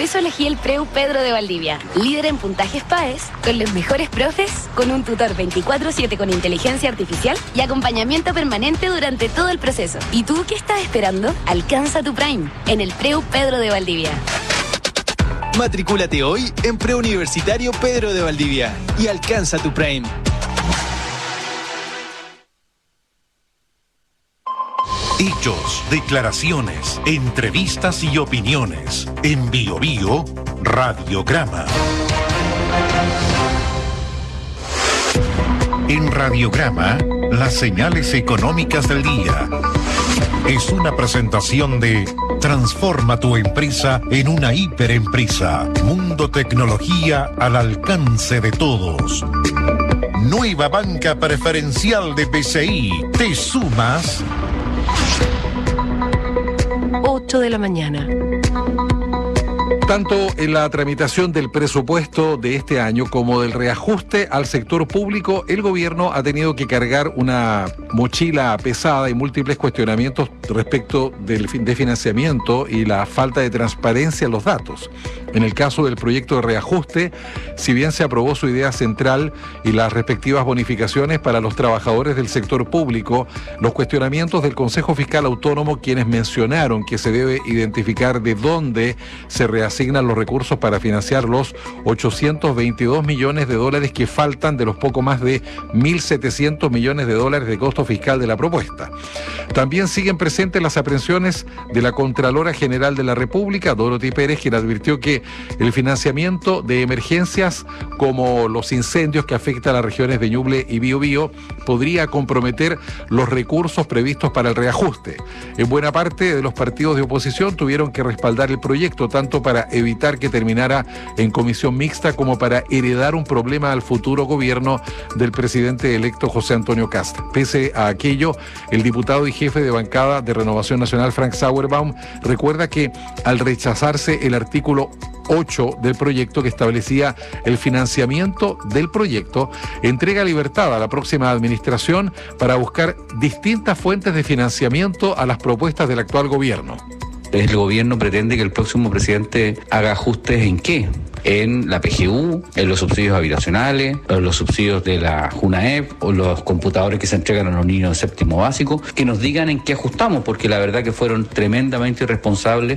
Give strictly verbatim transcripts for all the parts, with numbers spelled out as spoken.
eso elegí el Preu Pedro de Valdivia, líder en puntajes PAES, con los mejores profes, con un tutor veinticuatro siete con inteligencia artificial y acompañamiento permanente durante todo el proceso. ¿Y tú qué estás esperando? Alcanza tu Prime en el Preu Pedro de Valdivia. Matricúlate hoy en Preuniversitario Pedro de Valdivia y alcanza tu Prime. Hechos, declaraciones, entrevistas y opiniones. En Bio Bio, Radiograma. En Radiograma, las señales económicas del día. Es una presentación de Transforma tu empresa en una hiperempresa. Mundo Tecnología al alcance de todos. Nueva banca preferencial de B C I. ¿Te sumas? ocho de la mañana. Tanto en la tramitación del presupuesto de este año como del reajuste al sector público, el gobierno ha tenido que cargar una mochila pesada y múltiples cuestionamientos respecto del de financiamiento y la falta de transparencia en los datos. En el caso del proyecto de reajuste, si bien se aprobó su idea central y las respectivas bonificaciones para los trabajadores del sector público, los cuestionamientos del Consejo Fiscal Autónomo, quienes mencionaron que se debe identificar de dónde se reasignan los recursos para financiar los ochocientos veintidós millones de dólares que faltan de los poco más de mil setecientos millones de dólares de costo fiscal de la propuesta. También siguen presentes las aprensiones de la Contralora General de la República, Dorothy Pérez, quien advirtió que el financiamiento de emergencias como los incendios que afectan a las regiones de Ñuble y Biobío podría comprometer los recursos previstos para el reajuste. En buena parte de los partidos de oposición tuvieron que respaldar el proyecto, tanto para evitar que terminara en comisión mixta como para heredar un problema al futuro gobierno del presidente electo José Antonio Kast. Pese a aquello, el diputado y jefe de bancada de Renovación Nacional, Frank Sauerbaum, recuerda que al rechazarse el artículo ocho del proyecto que establecía el financiamiento del proyecto, entrega libertad a la próxima administración para buscar distintas fuentes de financiamiento a las propuestas del actual gobierno. El gobierno pretende que el próximo presidente haga ajustes ¿en qué? En la P G U, en los subsidios habitacionales, en los subsidios de la JUNAEP o los computadores que se entregan a los niños de séptimo básico, que nos digan en qué ajustamos, porque la verdad que fueron tremendamente irresponsables.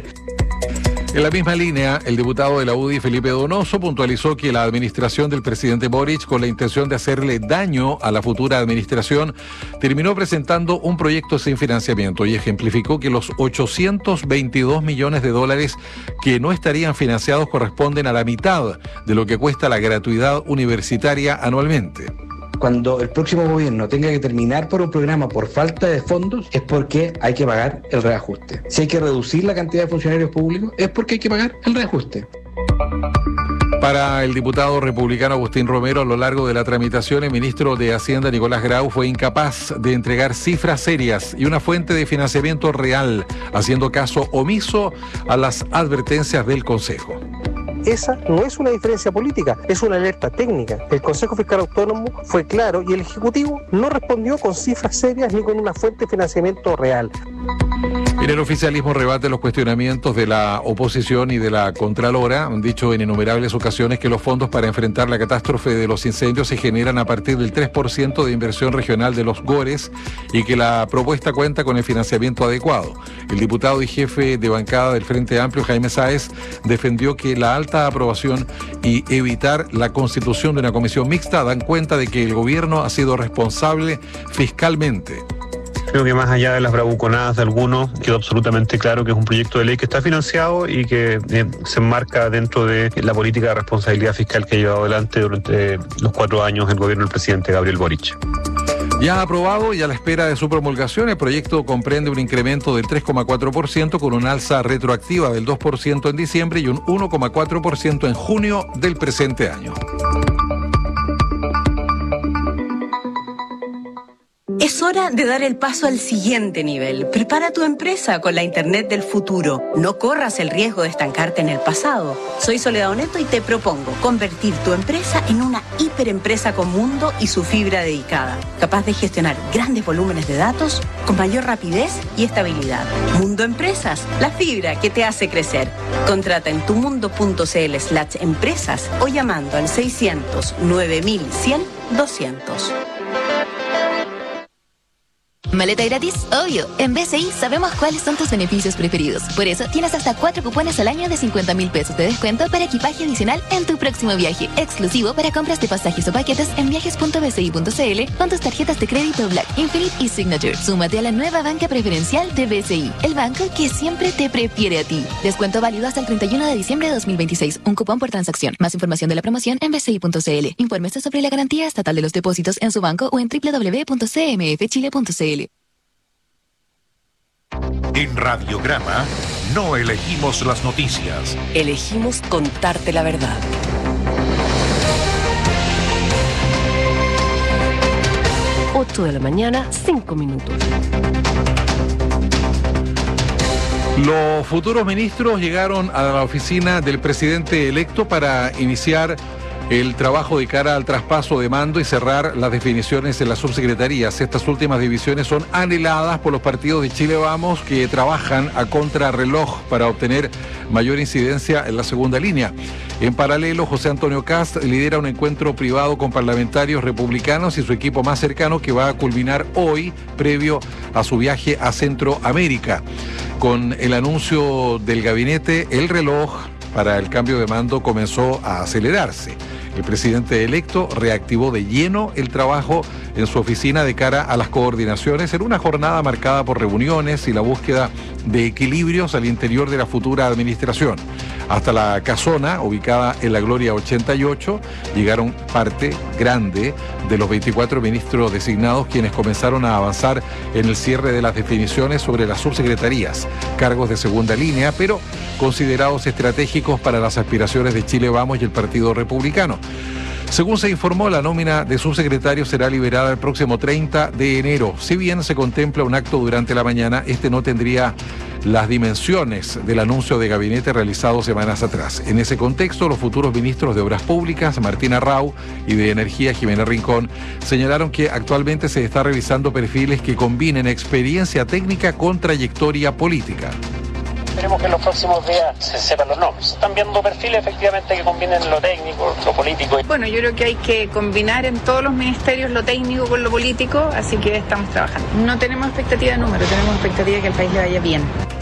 En la misma línea, el diputado de la U D I, Felipe Donoso, puntualizó que la administración del presidente Boric, con la intención de hacerle daño a la futura administración, terminó presentando un proyecto sin financiamiento y ejemplificó que los ochocientos veintidós millones de dólares que no estarían financiados corresponden a la mitad de lo que cuesta la gratuidad universitaria anualmente. Cuando el próximo gobierno tenga que terminar por un programa por falta de fondos, es porque hay que pagar el reajuste. Si hay que reducir la cantidad de funcionarios públicos, es porque hay que pagar el reajuste. Para el diputado republicano Agustín Romero, a lo largo de la tramitación, el ministro de Hacienda, Nicolás Grau, fue incapaz de entregar cifras serias y una fuente de financiamiento real, haciendo caso omiso a las advertencias del Consejo. Esa no es una diferencia política, es una alerta técnica. El Consejo Fiscal Autónomo fue claro y el Ejecutivo no respondió con cifras serias ni con una fuente de financiamiento real. En el oficialismo rebate los cuestionamientos de la oposición y de la Contralora. Han dicho en innumerables ocasiones que los fondos para enfrentar la catástrofe de los incendios se generan a partir del tres por ciento de inversión regional de los GORES y que la propuesta cuenta con el financiamiento adecuado. El diputado y jefe de bancada del Frente Amplio, Jaime Sáez, defendió que la alta aprobación y evitar la constitución de una comisión mixta dan cuenta de que el gobierno ha sido responsable fiscalmente. Creo que más allá de las bravuconadas de algunos, quedó absolutamente claro que es un proyecto de ley que está financiado y que eh, se enmarca dentro de la política de responsabilidad fiscal que ha llevado adelante durante los cuatro años el gobierno del presidente Gabriel Boric. Ya aprobado y a la espera de su promulgación, el proyecto comprende un incremento del tres coma cuatro por ciento con una alza retroactiva del dos por ciento en diciembre y un uno coma cuatro por ciento en junio del presente año. Es hora de dar el paso al siguiente nivel. Prepara tu empresa con la Internet del futuro. No corras el riesgo de estancarte en el pasado. Soy Soledad Oneto y te propongo convertir tu empresa en una hiperempresa con mundo y su fibra dedicada, capaz de gestionar grandes volúmenes de datos con mayor rapidez y estabilidad. Mundo Empresas, la fibra que te hace crecer. Contrata en tumundo.cl slash empresas o llamando al seiscientos nueve mil cien doscientos. ¿Maleta gratis? Obvio. En B C I sabemos cuáles son tus beneficios preferidos. Por eso tienes hasta cuatro cupones al año de cincuenta mil pesos de descuento para equipaje adicional en tu próximo viaje. Exclusivo para compras de pasajes o paquetes en viajes punto b c i punto c l con tus tarjetas de crédito Black, Infinite y Signature. Súmate a la nueva banca preferencial de B C I, el banco que siempre te prefiere a ti. Descuento válido hasta el treinta y uno de diciembre de dos mil veintiséis. Un cupón por transacción. Más información de la promoción en b c i punto c l. Infórmese sobre la garantía estatal de los depósitos en su banco o en doble u doble u doble u punto c m f chile punto c l. En Radiograma no elegimos las noticias. Elegimos contarte la verdad. ocho de la mañana, cinco minutos. Los futuros ministros llegaron a la oficina del presidente electo para iniciar el trabajo de cara al traspaso de mando y cerrar las definiciones en las subsecretarías. Estas últimas divisiones son anheladas por los partidos de Chile Vamos, que trabajan a contrarreloj para obtener mayor incidencia en la segunda línea. En paralelo, José Antonio Kast lidera un encuentro privado con parlamentarios republicanos y su equipo más cercano, que va a culminar hoy, previo a su viaje a Centroamérica. Con el anuncio del gabinete, el reloj para el cambio de mando comenzó a acelerarse. El presidente electo reactivó de lleno el trabajo en su oficina de cara a las coordinaciones en una jornada marcada por reuniones y la búsqueda de equilibrios al interior de la futura administración. Hasta la casona, ubicada en la Gloria ochenta y ocho, llegaron parte grande de los veinticuatro ministros designados, quienes comenzaron a avanzar en el cierre de las definiciones sobre las subsecretarías, cargos de segunda línea, pero considerados estratégicos para las aspiraciones de Chile Vamos y el Partido Republicano. Según se informó, la nómina de subsecretarios será liberada el próximo treinta de enero. Si bien se contempla un acto durante la mañana, este no tendría las dimensiones del anuncio de gabinete realizado semanas atrás. En ese contexto, los futuros ministros de Obras Públicas, Martina Rau, y de Energía, Jimena Rincón, señalaron que actualmente se está revisando perfiles que combinen experiencia técnica con trayectoria política. Esperemos que en los próximos días se sepan los nombres. Están viendo perfiles efectivamente que combinen lo técnico, lo político. Bueno, yo creo que hay que combinar en todos los ministerios lo técnico con lo político, así que estamos trabajando. No tenemos expectativa de número, tenemos expectativa de que el país le vaya bien.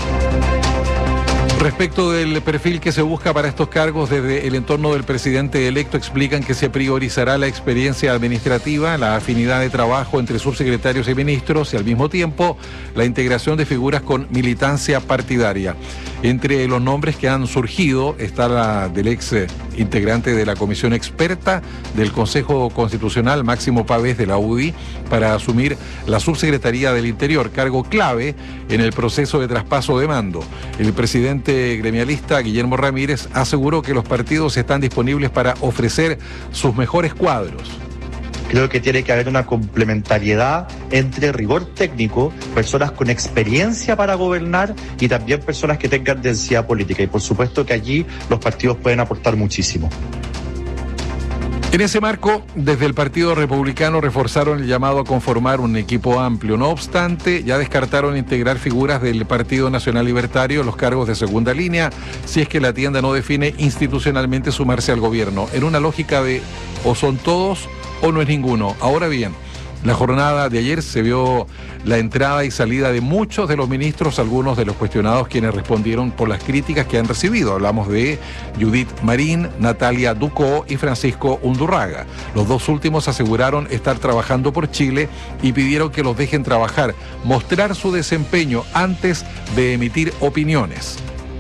Respecto del perfil que se busca para estos cargos, desde el entorno del presidente electo explican que se priorizará la experiencia administrativa, la afinidad de trabajo entre subsecretarios y ministros y al mismo tiempo la integración de figuras con militancia partidaria. Entre los nombres que han surgido está la del ex integrante de la comisión experta del Consejo Constitucional, Máximo Pavés, de la U D I, para asumir la subsecretaría del Interior, cargo clave en el proceso de traspaso de mando. El presidente gremialista Guillermo Ramírez aseguró que los partidos están disponibles para ofrecer sus mejores cuadros. Creo que tiene que haber una complementariedad entre rigor técnico, personas con experiencia para gobernar y también personas que tengan densidad política. Y por supuesto que allí los partidos pueden aportar muchísimo. En ese marco, desde el Partido Republicano reforzaron el llamado a conformar un equipo amplio. No obstante, ya descartaron integrar figuras del Partido Nacional Libertario en los cargos de segunda línea, si es que la tienda no define institucionalmente sumarse al gobierno, en una lógica de o son todos o no es ninguno. Ahora bien, la jornada de ayer se vio la entrada y salida de muchos de los ministros, algunos de los cuestionados quienes respondieron por las críticas que han recibido. Hablamos de Judith Marín, Natalia Ducó y Francisco Undurraga. Los dos últimos aseguraron estar trabajando por Chile y pidieron que los dejen trabajar, mostrar su desempeño antes de emitir opiniones.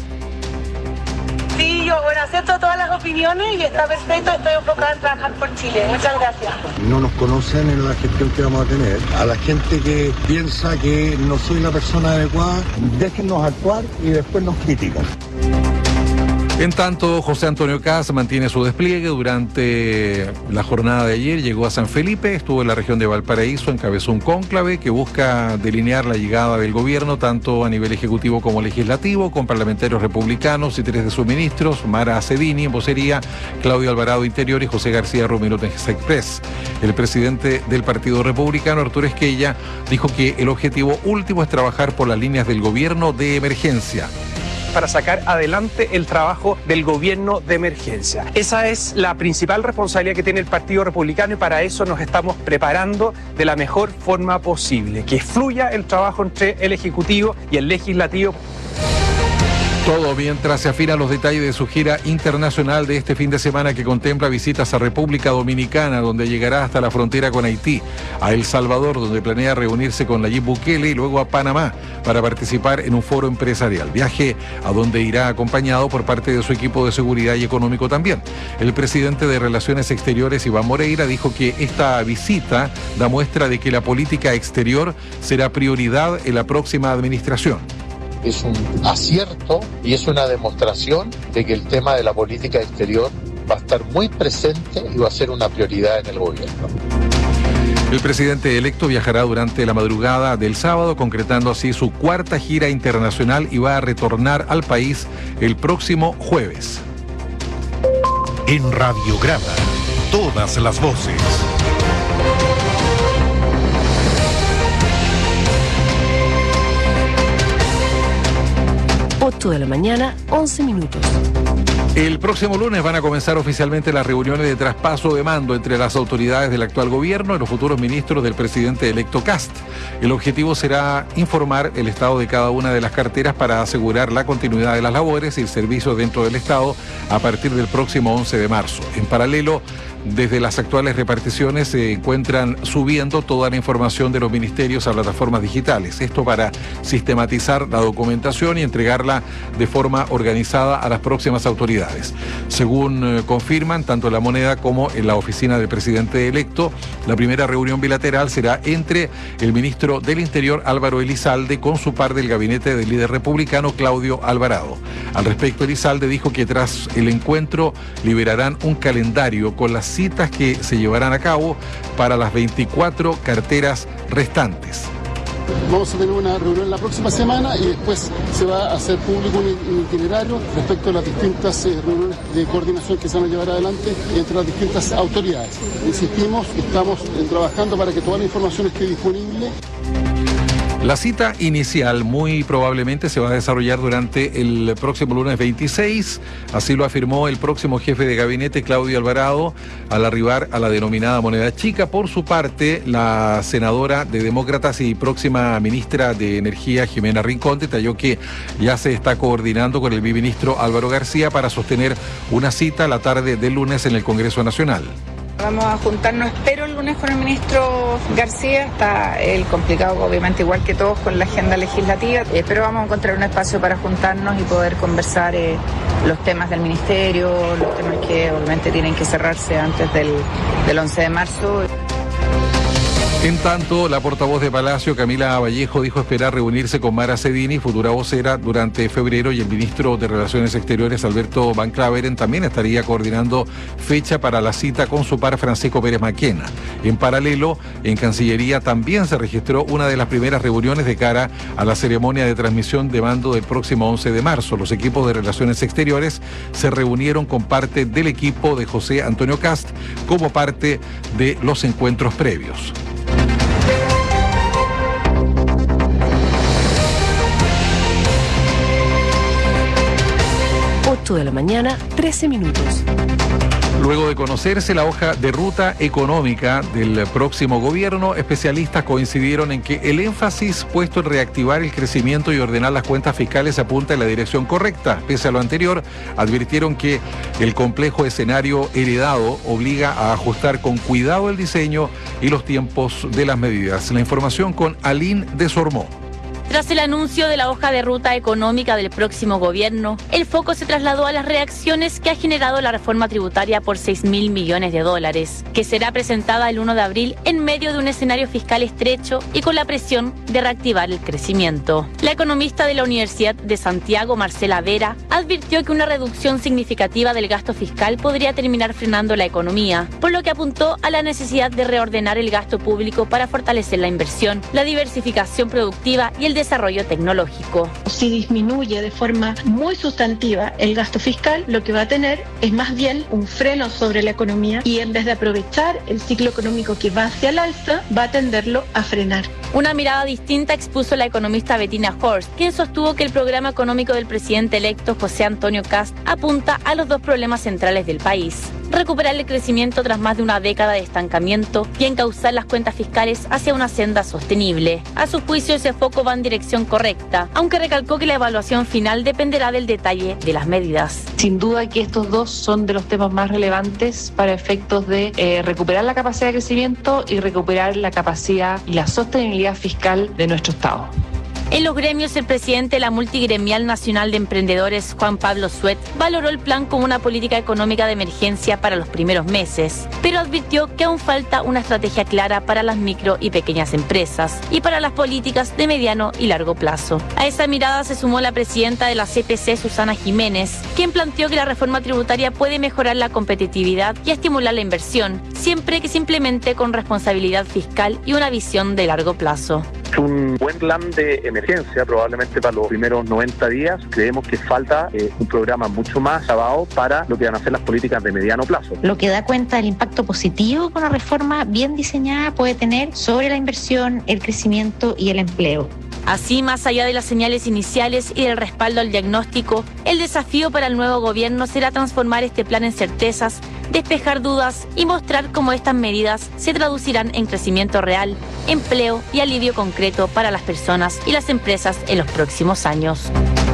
Sí, yo bueno, acepto todas las opiniones y está perfecto, estoy enfocada en trabajar por Chile. Muchas gracias. No nos conocen en la gestión que vamos a tener. A la gente que piensa que no soy la persona adecuada, déjennos actuar y después nos critican. En tanto, José Antonio Cast mantiene su despliegue. Durante la jornada de ayer llegó a San Felipe, estuvo en la región de Valparaíso, encabezó un cónclave que busca delinear la llegada del gobierno, tanto a nivel ejecutivo como legislativo, con parlamentarios republicanos y tres de sus ministros, Mara Acedini en vocería, Claudio Alvarado Interior y José García Romero en Express. El presidente del Partido Republicano, Arturo Esquella, dijo que el objetivo último es trabajar por las líneas del gobierno de emergencia. Para sacar adelante el trabajo del gobierno de emergencia. Esa es la principal responsabilidad que tiene el Partido Republicano y para eso nos estamos preparando de la mejor forma posible, que fluya el trabajo entre el Ejecutivo y el Legislativo. Todo mientras se afinan los detalles de su gira internacional de este fin de semana que contempla visitas a República Dominicana, donde llegará hasta la frontera con Haití, a El Salvador, donde planea reunirse con Nayib Bukele, y luego a Panamá para participar en un foro empresarial. Viaje a donde irá acompañado por parte de su equipo de seguridad y económico también. El presidente de Relaciones Exteriores, Iván Moreira, dijo que esta visita da muestra de que la política exterior será prioridad en la próxima administración. Es un acierto y es una demostración de que el tema de la política exterior va a estar muy presente y va a ser una prioridad en el gobierno. El presidente electo viajará durante la madrugada del sábado, concretando así su cuarta gira internacional, y va a retornar al país el próximo jueves. En Radiograma, todas las voces. ocho de la mañana, once minutos. El próximo lunes van a comenzar oficialmente las reuniones de traspaso de mando entre las autoridades del actual gobierno y los futuros ministros del presidente electo Cast. El objetivo será informar el estado de cada una de las carteras para asegurar la continuidad de las labores y el servicio dentro del Estado a partir del próximo once de marzo. En paralelo, desde las actuales reparticiones se encuentran subiendo toda la información de los ministerios a plataformas digitales. Esto para sistematizar la documentación y entregarla de forma organizada a las próximas autoridades. Según eh, confirman tanto La Moneda como en la oficina del presidente electo, la primera reunión bilateral será entre el ministro del Interior, Álvaro Elizalde, con su par del gabinete del líder republicano, Claudio Alvarado. Al respecto, Elizalde dijo que tras el encuentro liberarán un calendario con las citas que se llevarán a cabo para las veinticuatro carteras restantes. Vamos a tener una reunión la próxima semana y después se va a hacer público un itinerario respecto a las distintas eh, reuniones de coordinación que se van a llevar adelante entre las distintas autoridades. Insistimos, estamos eh, trabajando para que toda la información esté disponible. La cita inicial muy probablemente se va a desarrollar durante el próximo lunes veintiséis, así lo afirmó el próximo jefe de gabinete, Claudio Alvarado, al arribar a la denominada moneda chica. Por su parte, la senadora de Demócratas y próxima ministra de Energía, Jimena Rincón, detalló que ya se está coordinando con el biministro Álvaro García para sostener una cita la tarde del lunes en el Congreso Nacional. Vamos a juntarnos, espero, el lunes con el ministro García. Está el complicado, obviamente, igual que todos, con la agenda legislativa, eh, pero vamos a encontrar un espacio para juntarnos y poder conversar eh, los temas del ministerio, los temas que obviamente tienen que cerrarse antes del, del once de marzo. En tanto, la portavoz de Palacio, Camila Vallejo, dijo esperar reunirse con Mara Acedini, futura vocera, durante febrero, y el ministro de Relaciones Exteriores, Alberto Van Claveren, también estaría coordinando fecha para la cita con su par Francisco Pérez Maquena. En paralelo, en Cancillería también se registró una de las primeras reuniones de cara a la ceremonia de transmisión de mando del próximo once de marzo. Los equipos de Relaciones Exteriores se reunieron con parte del equipo de José Antonio Cast como parte de los encuentros previos. ocho de la mañana, trece minutos. Luego de conocerse la hoja de ruta económica del próximo gobierno, especialistas coincidieron en que el énfasis puesto en reactivar el crecimiento y ordenar las cuentas fiscales apunta en la dirección correcta. Pese a lo anterior, advirtieron que el complejo escenario heredado obliga a ajustar con cuidado el diseño y los tiempos de las medidas. La información con Aline Desormó. Tras el anuncio de la hoja de ruta económica del próximo gobierno, el foco se trasladó a las reacciones que ha generado la reforma tributaria por seis mil millones de dólares, que será presentada el uno de abril en medio de un escenario fiscal estrecho y con la presión de reactivar el crecimiento. La economista de la Universidad de Santiago, Marcela Vera, advirtió que una reducción significativa del gasto fiscal podría terminar frenando la economía, por lo que apuntó a la necesidad de reordenar el gasto público para fortalecer la inversión, la diversificación productiva y el desarrollo tecnológico. Si disminuye de forma muy sustantiva el gasto fiscal, lo que va a tener es más bien un freno sobre la economía y en vez de aprovechar el ciclo económico que va hacia el alza, va a tenderlo a frenar. Una mirada distinta expuso la economista Bettina Horst, quien sostuvo que el programa económico del presidente electo José Antonio Kast apunta a los dos problemas centrales del país: recuperar el crecimiento tras más de una década de estancamiento y encauzar las cuentas fiscales hacia una senda sostenible. A su juicio, ese foco va en dirección correcta, aunque recalcó que la evaluación final dependerá del detalle de las medidas. Sin duda que estos dos son de los temas más relevantes para efectos de eh, recuperar la capacidad de crecimiento y recuperar la capacidad y la sostenibilidad fiscal de nuestro Estado. En los gremios, el presidente de la Multigremial Nacional de Emprendedores, Juan Pablo Suet, valoró el plan como una política económica de emergencia para los primeros meses, pero advirtió que aún falta una estrategia clara para las micro y pequeñas empresas y para las políticas de mediano y largo plazo. A esa mirada se sumó la presidenta de la C P C, Susana Jiménez, quien planteó que la reforma tributaria puede mejorar la competitividad y estimular la inversión, siempre que se implemente con responsabilidad fiscal y una visión de largo plazo. Es un buen plan de emergencia, probablemente para los primeros noventa días. Creemos que falta eh, un programa mucho más avanzado para lo que van a ser las políticas de mediano plazo. Lo que da cuenta del impacto positivo que una reforma bien diseñada puede tener sobre la inversión, el crecimiento y el empleo. Así, más allá de las señales iniciales y del respaldo al diagnóstico, el desafío para el nuevo gobierno será transformar este plan en certezas, despejar dudas y mostrar cómo estas medidas se traducirán en crecimiento real, empleo y alivio concreto para las personas y las empresas en los próximos años.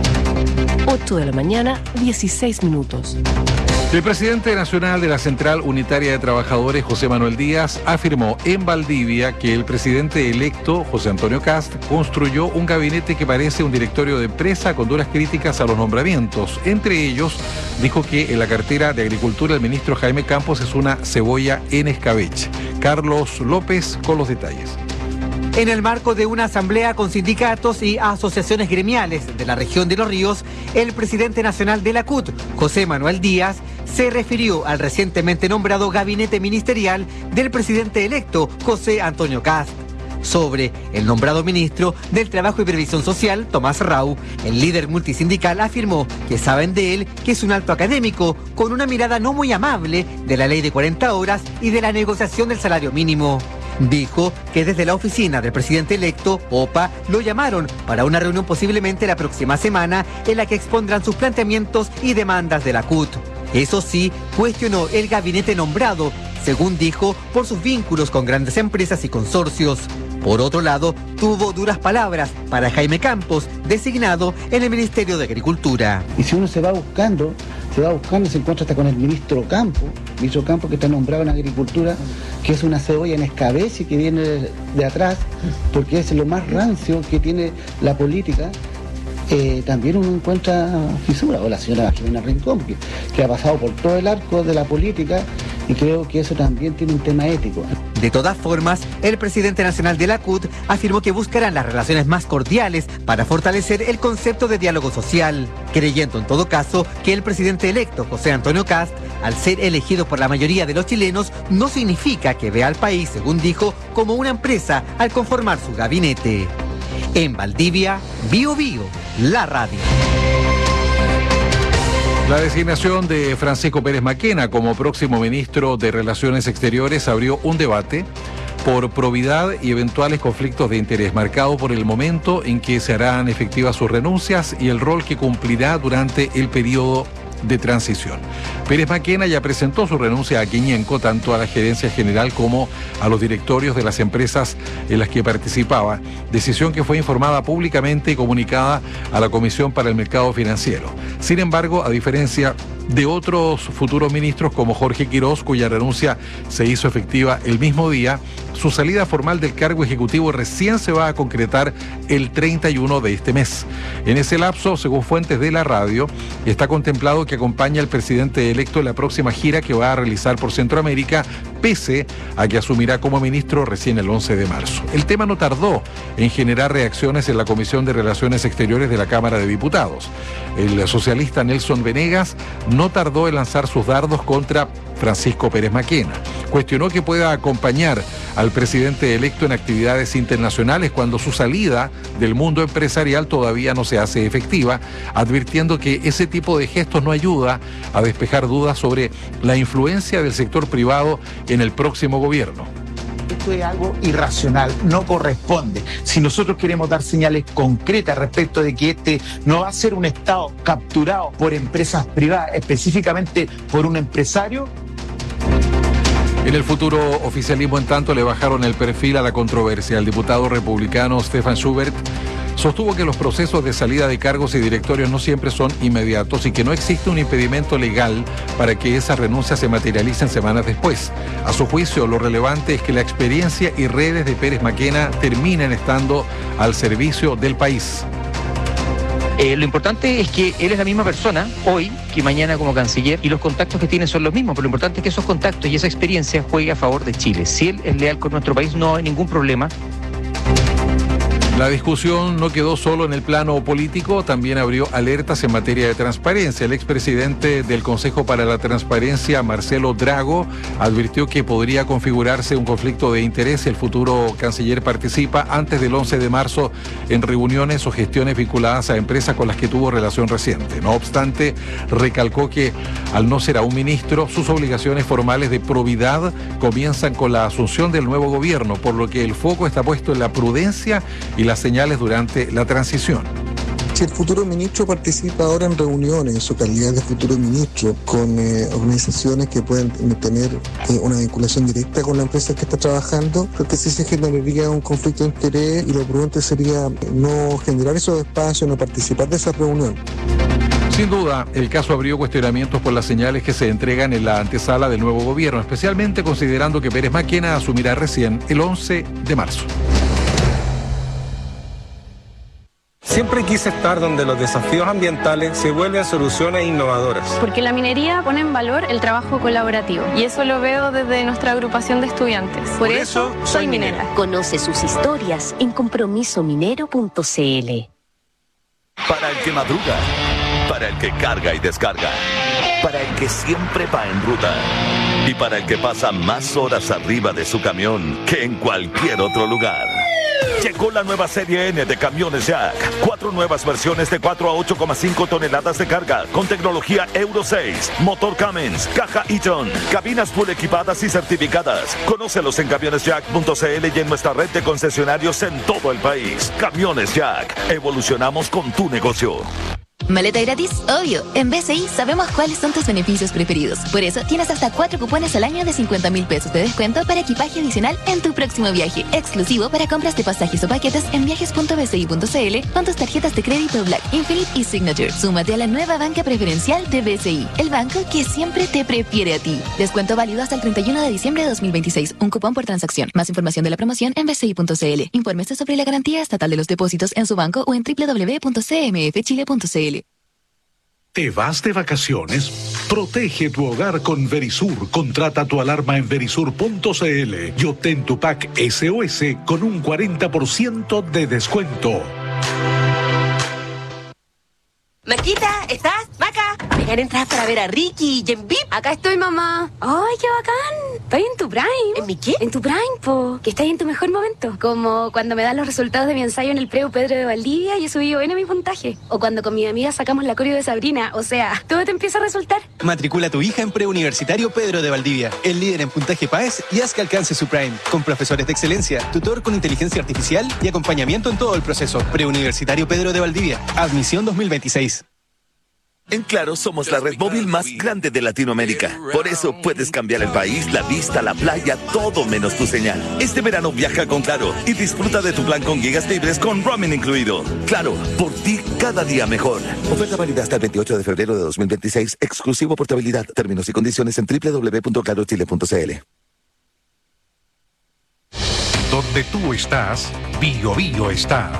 ocho de la mañana, dieciséis minutos. El presidente nacional de la Central Unitaria de Trabajadores, José Manuel Díaz, afirmó en Valdivia que el presidente electo, José Antonio Kast, construyó un gabinete que parece un directorio de empresa con duras críticas a los nombramientos. Entre ellos, dijo que en la cartera de Agricultura el ministro Jaime Campos es una cebolla en escabeche. Carlos López con los detalles. En el marco de una asamblea con sindicatos y asociaciones gremiales de la región de Los Ríos, el presidente nacional de la C U T, José Manuel Díaz, se refirió al recientemente nombrado gabinete ministerial del presidente electo, José Antonio Kast. Sobre el nombrado ministro del Trabajo y Previsión Social, Tomás Rau, el líder multisindical afirmó que saben de él que es un alto académico con una mirada no muy amable de la ley de cuarenta horas y de la negociación del salario mínimo. Dijo que desde la oficina del presidente electo, O P A, lo llamaron para una reunión posiblemente la próxima semana en la que expondrán sus planteamientos y demandas de la C U T. Eso sí, cuestionó el gabinete nombrado, según dijo, por sus vínculos con grandes empresas y consorcios. Por otro lado, tuvo duras palabras para Jaime Campos, designado en el Ministerio de Agricultura. Y si uno se va buscando, se va buscando, se encuentra hasta con el ministro Campos, ministro Campos que está nombrado en Agricultura, que es una cebolla en escabeche que viene de, de atrás, porque es lo más rancio que tiene la política. Eh, también uno encuentra fisura, o la señora Jimena Rincón, que, que ha pasado por todo el arco de la política, y creo que eso también tiene un tema ético. De todas formas, el presidente nacional de la C U T afirmó que buscarán las relaciones más cordiales para fortalecer el concepto de diálogo social, creyendo en todo caso que el presidente electo, José Antonio Kast, al ser elegido por la mayoría de los chilenos, no significa que vea al país, según dijo, como una empresa al conformar su gabinete. En Valdivia, Bio Bio, la radio. La designación de Francisco Pérez Maquena como próximo ministro de Relaciones Exteriores abrió un debate por probidad y eventuales conflictos de interés, marcado por el momento en que se harán efectivas sus renuncias y el rol que cumplirá durante el periodo de transición. Pérez Maquena ya presentó su renuncia a Quiñenco, tanto a la gerencia general como a los directorios de las empresas en las que participaba, decisión que fue informada públicamente y comunicada a la Comisión para el Mercado Financiero. Sin embargo, a diferencia de otros futuros ministros como Jorge Quirós, cuya renuncia se hizo efectiva el mismo día, su salida formal del cargo ejecutivo recién se va a concretar el treinta y uno de este mes. En ese lapso, según fuentes de la radio, está contemplado que acompañe al presidente electo en la próxima gira que va a realizar por Centroamérica, pese a que asumirá como ministro recién el once de marzo. El tema no tardó en generar reacciones en la Comisión de Relaciones Exteriores de la Cámara de Diputados. El socialista Nelson Venegas no tardó en lanzar sus dardos contra Francisco Pérez Maquena. Cuestionó que pueda acompañar al presidente electo en actividades internacionales cuando su salida del mundo empresarial todavía no se hace efectiva, advirtiendo que ese tipo de gestos no ayuda a despejar dudas sobre la influencia del sector privado en el próximo gobierno. Esto es algo irracional, no corresponde. Si nosotros queremos dar señales concretas respecto de que este no va a ser un Estado capturado por empresas privadas, específicamente por un empresario. En el futuro oficialismo, en tanto, le bajaron el perfil a la controversia. El diputado republicano Stefan Schubert sostuvo que los procesos de salida de cargos y directorios no siempre son inmediatos y que no existe un impedimento legal para que esas renuncias se materialicen semanas después. A su juicio, lo relevante es que la experiencia y redes de Pérez Maquena terminen estando al servicio del país. Eh, lo importante es que él es la misma persona hoy que mañana como canciller y los contactos que tiene son los mismos, pero lo importante es que esos contactos y esa experiencia juegue a favor de Chile. Si él es leal con nuestro país, no hay ningún problema. La discusión no quedó solo en el plano político, también abrió alertas en materia de transparencia. El expresidente del Consejo para la Transparencia, Marcelo Drago, advirtió que podría configurarse un conflicto de interés si el futuro canciller participa antes del once de marzo en reuniones o gestiones vinculadas a empresas con las que tuvo relación reciente. No obstante, recalcó que al no ser aún ministro, sus obligaciones formales de probidad comienzan con la asunción del nuevo gobierno, por lo que el foco está puesto en la prudencia y las señales durante la transición. Si el futuro ministro participa ahora en reuniones en su calidad de futuro ministro con eh, organizaciones que pueden tener eh, una vinculación directa con la empresa que está trabajando, creo que sí se generaría un conflicto de interés y lo prudente sería no generar esos espacios, no participar de esa reunión. Sin duda, el caso abrió cuestionamientos por las señales que se entregan en la antesala del nuevo gobierno, especialmente considerando que Pérez Maquena asumirá recién el once de marzo. Siempre quise estar donde los desafíos ambientales se vuelven soluciones innovadoras. Porque la minería pone en valor el trabajo colaborativo y eso lo veo desde nuestra agrupación de estudiantes. Por, Por eso, eso soy minera. minera. Conoce sus historias en compromiso minero punto c l. Para el que madruga, para el que carga y descarga, para el que siempre va en ruta y para el que pasa más horas arriba de su camión que en cualquier otro lugar. Llegó la nueva serie N de camiones Jack. Cuatro nuevas versiones de cuatro a ocho coma cinco toneladas de carga con tecnología Euro seis, motor Cummins, caja Eaton, cabinas full equipadas y certificadas. Conócelos en camiones jack punto c l y en nuestra red de concesionarios en todo el país. Camiones Jack. Evolucionamos con tu negocio. ¿Maleta gratis? Obvio. En B C I sabemos cuáles son tus beneficios preferidos. Por eso tienes hasta cuatro cupones al año de cincuenta mil pesos de descuento para equipaje adicional en tu próximo viaje. Exclusivo para compras de pasajes o paquetes en viajes punto b c i punto c l con tus tarjetas de crédito Black, Infinite y Signature. Súmate a la nueva banca preferencial de B C I, el banco que siempre te prefiere a ti. Descuento válido hasta el treinta y uno de diciembre de dos mil veintiséis. Un cupón por transacción. Más información de la promoción en b c i punto c l. Infórmese sobre la garantía estatal de los depósitos en su banco o en w w w punto c m f chile punto c l. ¿Te vas de vacaciones? Protege tu hogar con Verisur. Contrata tu alarma en verisur punto c l y obtén tu pack S O S con un cuarenta por ciento de descuento. Marquita, ¿estás? Maca, me gané entradas para ver a Ricky y en V I P. Acá estoy, mamá. ¡Ay, qué bacán! Estoy en tu prime. ¿En mi qué? En tu prime, po. Que estás en tu mejor momento. Como cuando me dan los resultados de mi ensayo en el Preu Pedro de Valdivia y he subido bien a mi puntaje. O cuando con mi amiga sacamos la coreo de Sabrina. O sea, todo te empieza a resultar. Matricula a tu hija en Preuniversitario Pedro de Valdivia, el líder en puntaje P A E S, y haz que alcance su prime. Con profesores de excelencia, tutor con inteligencia artificial y acompañamiento en todo el proceso. Preuniversitario Pedro de Valdivia. Admisión dos mil veintiséis. En Claro somos la red móvil más grande de Latinoamérica. Por eso puedes cambiar el país, la vista, la playa, todo menos tu señal. Este verano viaja con Claro y disfruta de tu plan con gigas libres con roaming incluido. Claro, por ti cada día mejor. Oferta válida hasta el veintiocho de febrero de dos mil veintiséis. Exclusivo portabilidad. Términos y condiciones en w w w punto claro chile punto c l. Donde tú estás, Bio Bio está.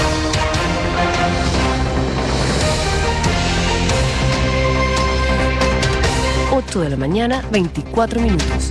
ocho de la mañana, veinticuatro minutos.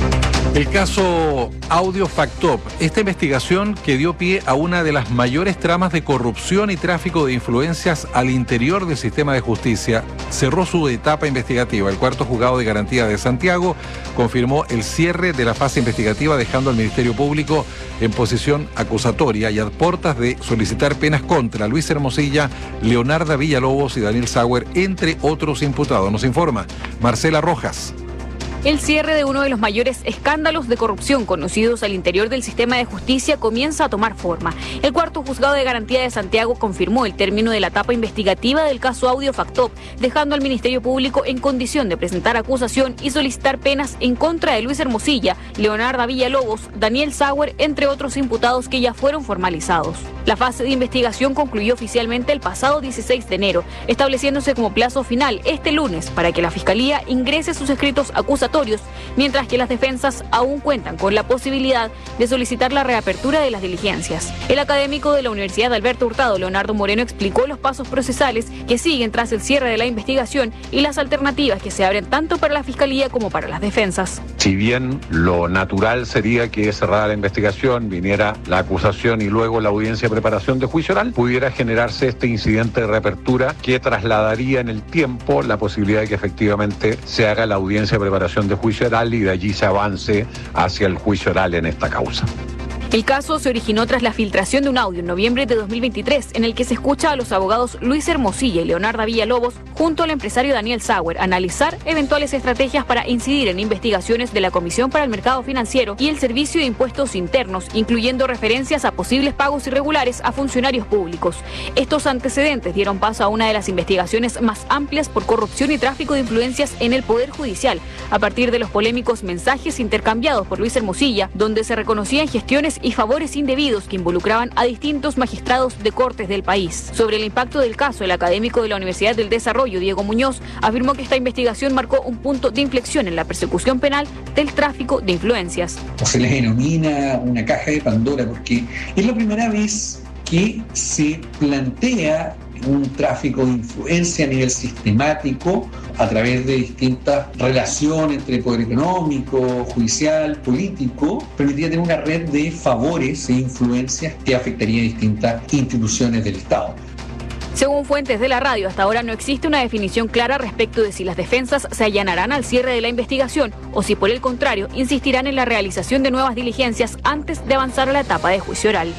El caso Audio Factop, esta investigación que dio pie a una de las mayores tramas de corrupción y tráfico de influencias al interior del sistema de justicia, cerró su etapa investigativa. El cuarto juzgado de garantía de Santiago confirmó el cierre de la fase investigativa, dejando al Ministerio Público en posición acusatoria y a puertas de solicitar penas contra Luis Hermosilla, Leonarda Villalobos y Daniel Sauer, entre otros imputados. Nos informa Marcela Rojas. El cierre de uno de los mayores escándalos de corrupción conocidos al interior del sistema de justicia comienza a tomar forma. El cuarto juzgado de garantía de Santiago confirmó el término de la etapa investigativa del caso Audio Factop, dejando al Ministerio Público en condición de presentar acusación y solicitar penas en contra de Luis Hermosilla, Leonarda Villalobos, Daniel Sauer, entre otros imputados que ya fueron formalizados. La fase de investigación concluyó oficialmente el pasado dieciséis de enero, estableciéndose como plazo final este lunes para que la Fiscalía ingrese sus escritos acusatorios, mientras que las defensas aún cuentan con la posibilidad de solicitar la reapertura de las diligencias. El académico de la Universidad Alberto Hurtado, Leonardo Moreno, explicó los pasos procesales que siguen tras el cierre de la investigación y las alternativas que se abren tanto para la Fiscalía como para las defensas. Si bien lo natural sería que cerrada la investigación, viniera la acusación y luego la audiencia de preparación de juicio oral, pudiera generarse este incidente de reapertura que trasladaría en el tiempo la posibilidad de que efectivamente se haga la audiencia de preparación de juicio oral y de allí se avance hacia el juicio oral en esta causa. El caso se originó tras la filtración de un audio en noviembre de dos mil veintitrés en el que se escucha a los abogados Luis Hermosilla y Leonarda Villalobos junto al empresario Daniel Sauer analizar eventuales estrategias para incidir en investigaciones de la Comisión para el Mercado Financiero y el Servicio de Impuestos Internos, incluyendo referencias a posibles pagos irregulares a funcionarios públicos. Estos antecedentes dieron paso a una de las investigaciones más amplias por corrupción y tráfico de influencias en el Poder Judicial, a partir de los polémicos mensajes intercambiados por Luis Hermosilla, donde se reconocían gestiones y favores indebidos que involucraban a distintos magistrados de cortes del país. Sobre el impacto del caso, el académico de la Universidad del Desarrollo, Diego Muñoz, afirmó que esta investigación marcó un punto de inflexión en la persecución penal del tráfico de influencias. O se les denomina una caja de Pandora, porque es la primera vez que se plantea un tráfico de influencia a nivel sistemático a través de distintas relaciones entre el poder económico, judicial, político, permitiría tener una red de favores e influencias que afectaría a distintas instituciones del Estado. Según fuentes de la radio, hasta ahora no existe una definición clara respecto de si las defensas se allanarán al cierre de la investigación o si por el contrario insistirán en la realización de nuevas diligencias antes de avanzar a la etapa de juicio oral.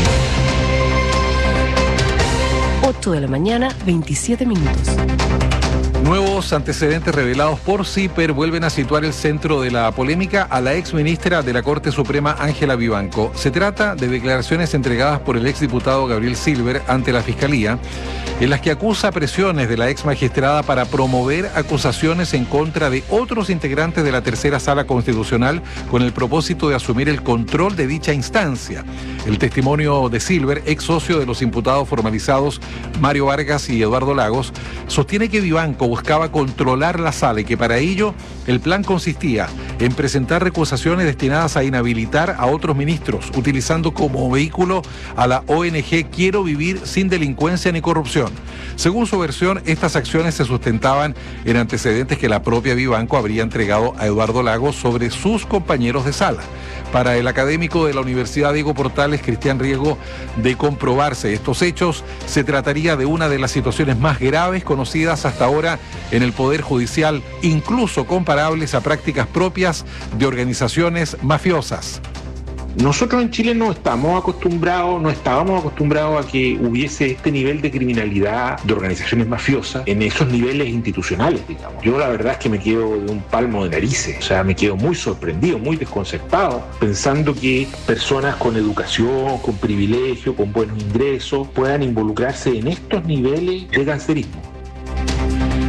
ocho de la mañana, veintisiete minutos. Nuevos antecedentes revelados por CIPER vuelven a situar el centro de la polémica a la exministra de la Corte Suprema, Ángela Vivanco. Se trata de declaraciones entregadas por el exdiputado Gabriel Silver ante la Fiscalía, en las que acusa presiones de la ex magistrada para promover acusaciones en contra de otros integrantes de la tercera sala constitucional con el propósito de asumir el control de dicha instancia. El testimonio de Silver, ex socio de los imputados formalizados Mario Vargas y Eduardo Lagos, sostiene que Vivanco buscaba controlar la sala y que para ello el plan consistía en presentar recusaciones destinadas a inhabilitar a otros ministros, utilizando como vehículo a la O N G Quiero Vivir Sin Delincuencia ni Corrupción. Según su versión, estas acciones se sustentaban en antecedentes que la propia Vivanco habría entregado a Eduardo Lagos sobre sus compañeros de sala. Para el académico de la Universidad Diego Portales, Cristian Riego, de comprobarse estos hechos, se trataría de una de las situaciones más graves conocidas hasta ahora en el Poder Judicial, incluso comparables a prácticas propias de organizaciones mafiosas. Nosotros en Chile no estamos acostumbrados, no estábamos acostumbrados a que hubiese este nivel de criminalidad de organizaciones mafiosas en esos niveles institucionales, digamos. Yo la verdad es que me quedo de un palmo de narices, o sea, me quedo muy sorprendido, muy desconcertado, pensando que personas con educación, con privilegio, con buenos ingresos, puedan involucrarse en estos niveles de gangsterismo.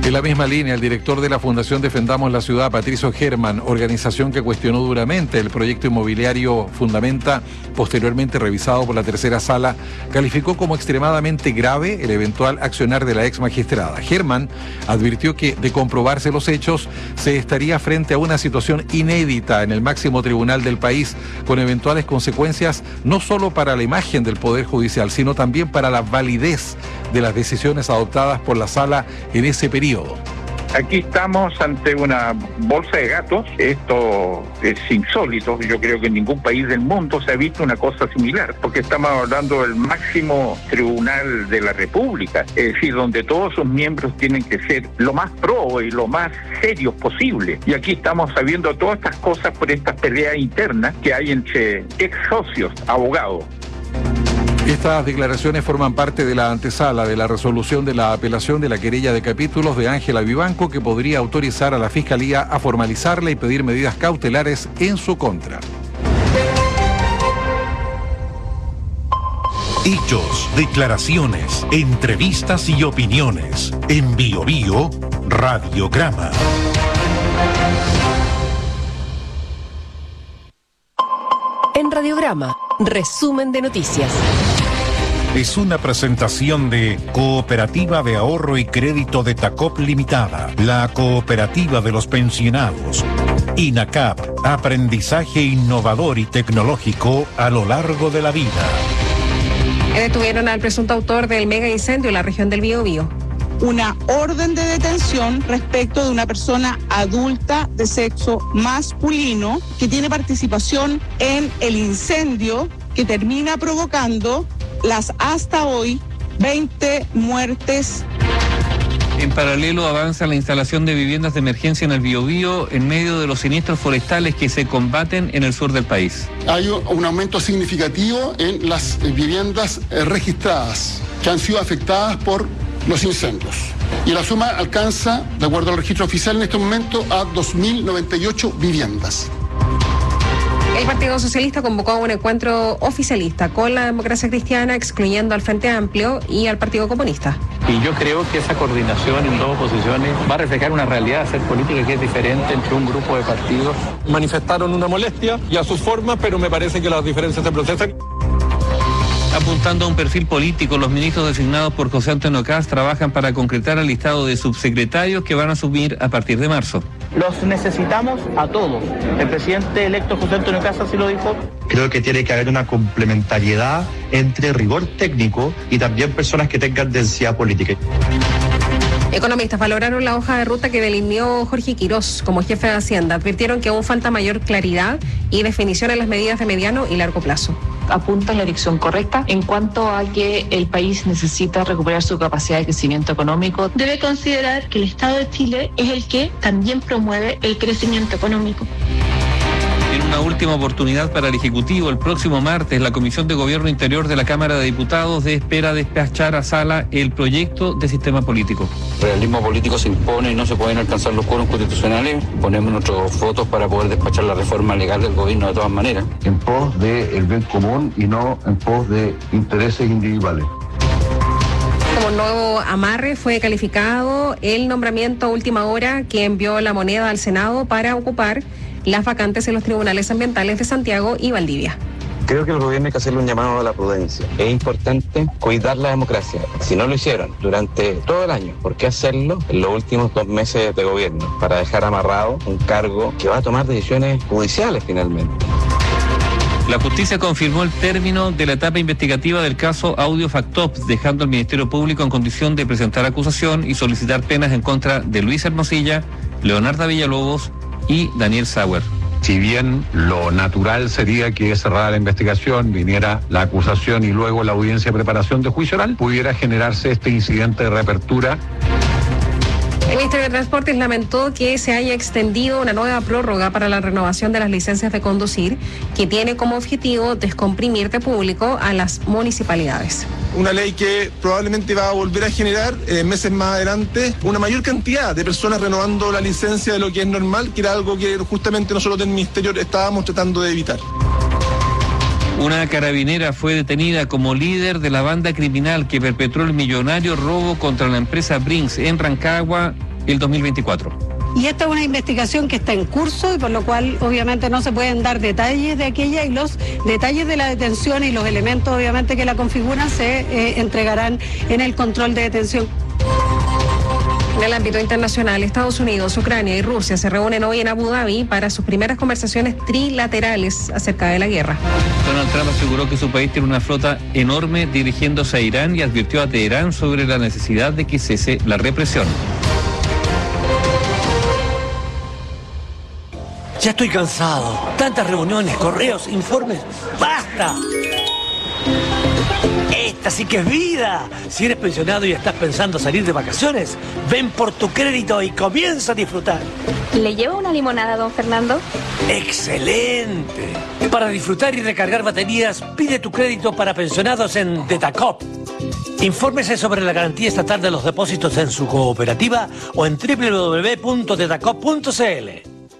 En la misma línea, el director de la Fundación Defendamos la Ciudad, Patricio Herman, organización que cuestionó duramente el proyecto inmobiliario Fundamenta, posteriormente revisado por la tercera sala, calificó como extremadamente grave el eventual accionar de la ex magistrada. Herman advirtió que, de comprobarse los hechos, se estaría frente a una situación inédita en el máximo tribunal del país, con eventuales consecuencias no solo para la imagen del Poder Judicial, sino también para la validez de las decisiones adoptadas por la sala en ese periodo. Aquí estamos ante una bolsa de gatos. Esto es insólito. Yo creo que en ningún país del mundo se ha visto una cosa similar, porque estamos hablando del máximo tribunal de la República, es decir, donde todos sus miembros tienen que ser lo más pro y lo más serios posible. Y aquí estamos sabiendo todas estas cosas por estas peleas internas que hay entre ex socios, abogados. Estas declaraciones forman parte de la antesala de la resolución de la apelación de la querella de capítulos de Ángela Vivanco, que podría autorizar a la Fiscalía a formalizarla y pedir medidas cautelares en su contra. Hechos, declaraciones, entrevistas y opiniones. En Bio Bio, Radiograma. En Radiograma, resumen de noticias. Es una presentación de Cooperativa de Ahorro y Crédito de Tacop Limitada, la cooperativa de los pensionados. INACAP, aprendizaje innovador y tecnológico a lo largo de la vida. Detuvieron al presunto autor del mega incendio en la región del Biobío. Una orden de detención respecto de una persona adulta de sexo masculino que tiene participación en el incendio que termina provocando las hasta hoy veinte muertes. En paralelo avanza la instalación de viviendas de emergencia en el Biobío en medio de los siniestros forestales que se combaten en el sur del país. Hay un aumento significativo en las viviendas registradas que han sido afectadas por los incendios. Y la suma alcanza, de acuerdo al registro oficial en este momento, a dos mil noventa y ocho viviendas. El Partido Socialista convocó a un encuentro oficialista con la Democracia Cristiana, excluyendo al Frente Amplio y al Partido Comunista. Y yo creo que esa coordinación en dos oposiciones va a reflejar una realidad de hacer política que es diferente entre un grupo de partidos. Manifestaron una molestia y a sus formas, pero me parece que las diferencias se procesan. Apuntando a un perfil político, los ministros designados por José Antonio Kast trabajan para concretar el listado de subsecretarios que van a asumir a partir de marzo. Los necesitamos a todos. El presidente electo José Antonio Kast así lo dijo. Creo que tiene que haber una complementariedad entre rigor técnico y también personas que tengan densidad política. Economistas valoraron la hoja de ruta que delineó Jorge Quirós como jefe de Hacienda. Advirtieron que aún falta mayor claridad y definición en las medidas de mediano y largo plazo. Apunta en la dirección correcta en cuanto a que el país necesita recuperar su capacidad de crecimiento económico. Debe considerar que el Estado de Chile es el que también promueve el crecimiento económico. En una última oportunidad para el Ejecutivo, el próximo martes, la Comisión de Gobierno Interior de la Cámara de Diputados espera despachar a sala el proyecto de sistema político. El realismo político se impone y no se pueden alcanzar los quórums constitucionales. Ponemos nuestros votos para poder despachar la reforma legal del gobierno de todas maneras. En pos del bien común y no en pos de intereses individuales. Como nuevo amarre fue calificado el nombramiento a última hora que envió La Moneda al Senado para ocupar las vacantes en los tribunales ambientales de Santiago y Valdivia. Creo que el gobierno hay que hacerle un llamado a la prudencia. Es importante cuidar la democracia. Si no lo hicieron durante todo el año, ¿por qué hacerlo en los últimos dos meses de gobierno? Para dejar amarrado un cargo que va a tomar decisiones judiciales finalmente. La justicia confirmó el término de la etapa investigativa del caso Audio Factops, dejando al Ministerio Público en condición de presentar acusación y solicitar penas en contra de Luis Hermosilla, Leonardo Villalobos y Daniel Sauer. Si bien lo natural sería que cerrada la investigación, viniera la acusación y luego la audiencia de preparación de juicio oral, pudiera generarse este incidente de reapertura. El Ministerio de Transportes lamentó que se haya extendido una nueva prórroga para la renovación de las licencias de conducir, que tiene como objetivo descomprimir de público a las municipalidades. Una ley que probablemente va a volver a generar eh, meses más adelante una mayor cantidad de personas renovando la licencia de lo que es normal, que era algo que justamente nosotros del Ministerio estábamos tratando de evitar. Una carabinera fue detenida como líder de la banda criminal que perpetró el millonario robo contra la empresa Brinks en Rancagua el dos mil veinticuatro. Y esta es una investigación que está en curso y por lo cual obviamente no se pueden dar detalles de aquella, y los detalles de la detención y los elementos obviamente que la configuran se eh, entregarán en el control de detención. En el ámbito internacional, Estados Unidos, Ucrania y Rusia se reúnen hoy en Abu Dhabi para sus primeras conversaciones trilaterales acerca de la guerra. Donald Trump aseguró que su país tiene una flota enorme dirigiéndose a Irán y advirtió a Teherán sobre la necesidad de que cese la represión. Ya estoy cansado. Tantas reuniones, correos, informes. ¡Basta! Esta sí que es vida. Si eres pensionado y estás pensando salir de vacaciones, ven por tu crédito y comienza a disfrutar. ¿Le lleva una limonada, don Fernando? ¡Excelente! Para disfrutar y recargar baterías, pide tu crédito para pensionados en Tetacop. Infórmese sobre la garantía estatal de los depósitos en su cooperativa o en doble u doble u doble u punto tetacop punto c l.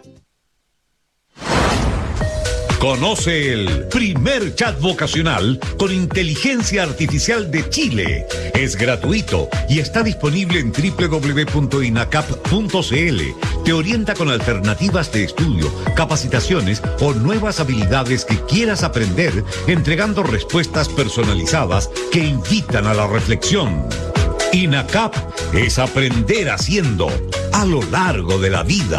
Conoce el primer chat vocacional con inteligencia artificial de Chile. Es gratuito y está disponible en doble u doble u doble u punto inacap punto c l. Te orienta con alternativas de estudio, capacitaciones o nuevas habilidades que quieras aprender, entregando respuestas personalizadas que invitan a la reflexión. INACAP es aprender haciendo a lo largo de la vida.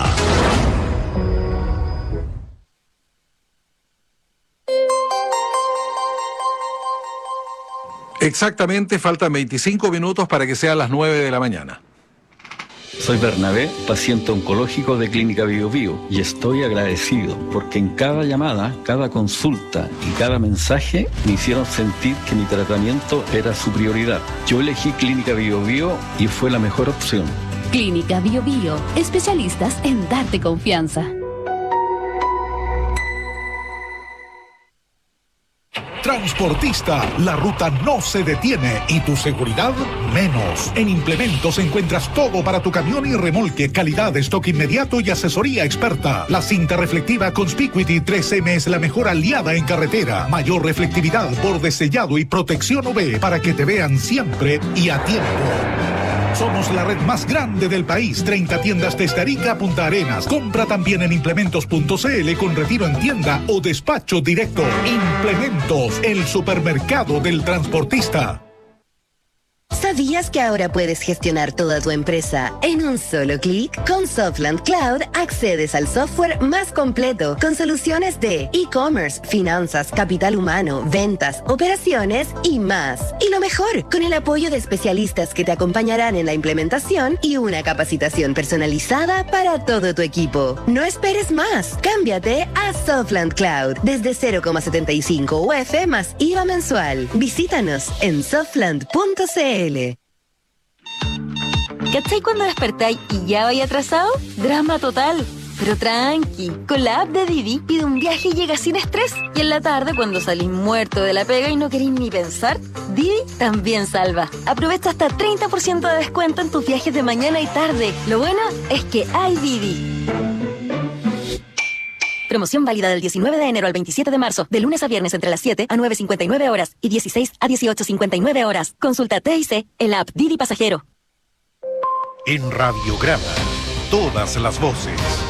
Exactamente, faltan veinticinco minutos para que sean las nueve de la mañana. Soy Bernabé, paciente oncológico de Clínica Bio Bio, y estoy agradecido porque en cada llamada, cada consulta y cada mensaje me hicieron sentir que mi tratamiento era su prioridad. Yo elegí Clínica Bio Bio y fue la mejor opción. Clínica Bio Bio, especialistas en darte confianza. Transportista, la ruta no se detiene y tu seguridad menos. En Implementos encuentras todo para tu camión y remolque, calidad, stock inmediato y asesoría experta. La cinta reflectiva Conspicuity tres eme es la mejor aliada en carretera. Mayor reflectividad, borde sellado y protección U V para que te vean siempre y a tiempo. Somos la red más grande del país, treinta tiendas desde Arica a Punta Arenas. Compra también en implementos punto c l con retiro en tienda o despacho directo. Implementos, el supermercado del transportista. ¿Sabías que ahora puedes gestionar toda tu empresa en un solo clic? Con Softland Cloud accedes al software más completo con soluciones de e-commerce, finanzas, capital humano, ventas, operaciones y más. Y lo mejor, con el apoyo de especialistas que te acompañarán en la implementación y una capacitación personalizada para todo tu equipo. No esperes más. Cámbiate a Softland Cloud desde cero coma setenta y cinco U F más I V A mensual. Visítanos en softland punto c l. ¿Cachai cuando despertáis y ya vais atrasado? Drama total. Pero tranqui, con la app de Didi pide un viaje y llega sin estrés. Y en la tarde, cuando salís muerto de la pega y no queréis ni pensar, Didi también salva. Aprovecha hasta treinta por ciento de descuento en tus viajes de mañana y tarde. Lo bueno es que hay Didi. Promoción válida del diecinueve de enero al veintisiete de marzo, de lunes a viernes entre las siete a nueve cincuenta y nueve horas y dieciséis a dieciocho cincuenta y nueve horas. Consulta T I C en la app Didi Pasajero. En Radiograma, todas las voces.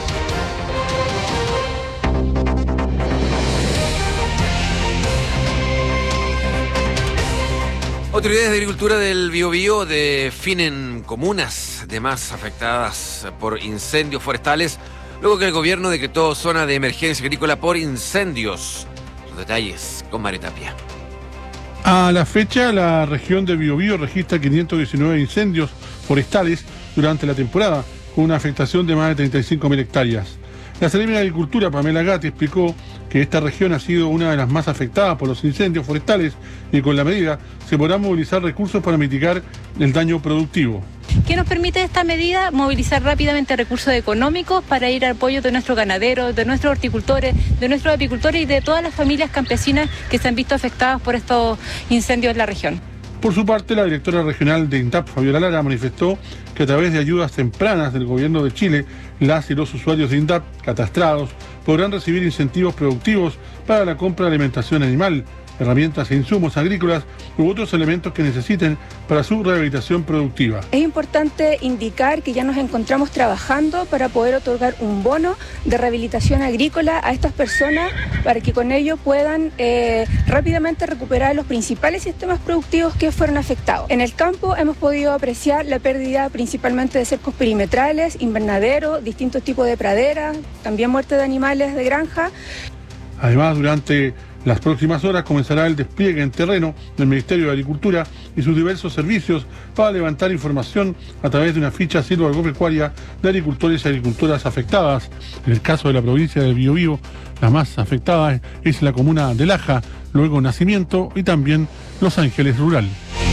Autoridades de Agricultura del Biobío definen comunas de más afectadas por incendios forestales, luego que el gobierno decretó zona de emergencia agrícola por incendios. Los detalles con Mario Tapia. A la fecha, la región de Biobío registra quinientos diecinueve incendios forestales durante la temporada, con una afectación de más de treinta y cinco mil hectáreas. La secretaria de Agricultura, Pamela Gatti, explicó que esta región ha sido una de las más afectadas por los incendios forestales y con la medida se podrán movilizar recursos para mitigar el daño productivo. ¿Qué nos permite esta medida? Movilizar rápidamente recursos económicos para ir al apoyo de nuestros ganaderos, de nuestros horticultores, de nuestros apicultores y de todas las familias campesinas que se han visto afectadas por estos incendios en la región. Por su parte, la directora regional de INDAP, Fabiola Lara, manifestó que a través de ayudas tempranas del gobierno de Chile, las y los usuarios de INDAP catastrados podrán recibir incentivos productivos para la compra de alimentación animal, herramientas e insumos agrícolas u otros elementos que necesiten para su rehabilitación productiva. Es importante indicar que ya nos encontramos trabajando para poder otorgar un bono de rehabilitación agrícola a estas personas para que con ello puedan eh, rápidamente recuperar los principales sistemas productivos que fueron afectados. En el campo hemos podido apreciar la pérdida principalmente de cercos perimetrales, invernaderos, distintos tipos de praderas, también muerte de animales de granja. Además, durante las próximas horas comenzará el despliegue en terreno del Ministerio de Agricultura y sus diversos servicios para levantar información a través de una ficha silvoagropecuaria de agricultores y agricultoras afectadas. En el caso de la provincia del Biobío, la más afectada es la comuna de Laja, luego Nacimiento y también Los Ángeles Rural.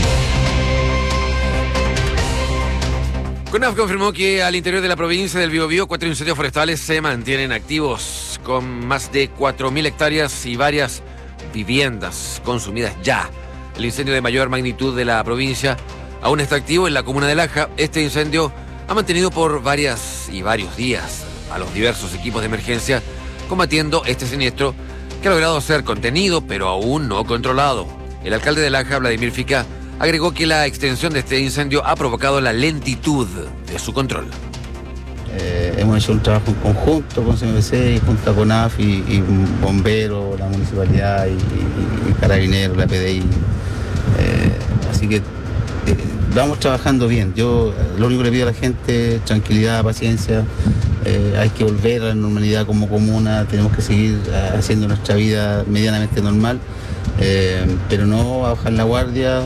CONAF confirmó que al interior de la provincia del Biobío cuatro incendios forestales se mantienen activos con más de cuatro mil hectáreas y varias viviendas consumidas ya. El incendio de mayor magnitud de la provincia aún está activo en la comuna de Laja. Este incendio ha mantenido por varias y varios días a los diversos equipos de emergencia combatiendo este siniestro que ha logrado ser contenido pero aún no controlado. El alcalde de Laja, Vladimir Fica, agregó que la extensión de este incendio ha provocado la lentitud de su control. Eh, hemos hecho un trabajo en conjunto con C M B C y junto a CONAF y, y bomberos, la municipalidad y, y, y carabineros, la P D I. Eh, así que eh, vamos trabajando bien. Yo eh, lo único que le pido a la gente es tranquilidad, paciencia. Eh, hay que volver a la normalidad como comuna, tenemos que seguir eh, haciendo nuestra vida medianamente normal, eh, pero no a bajar la guardia.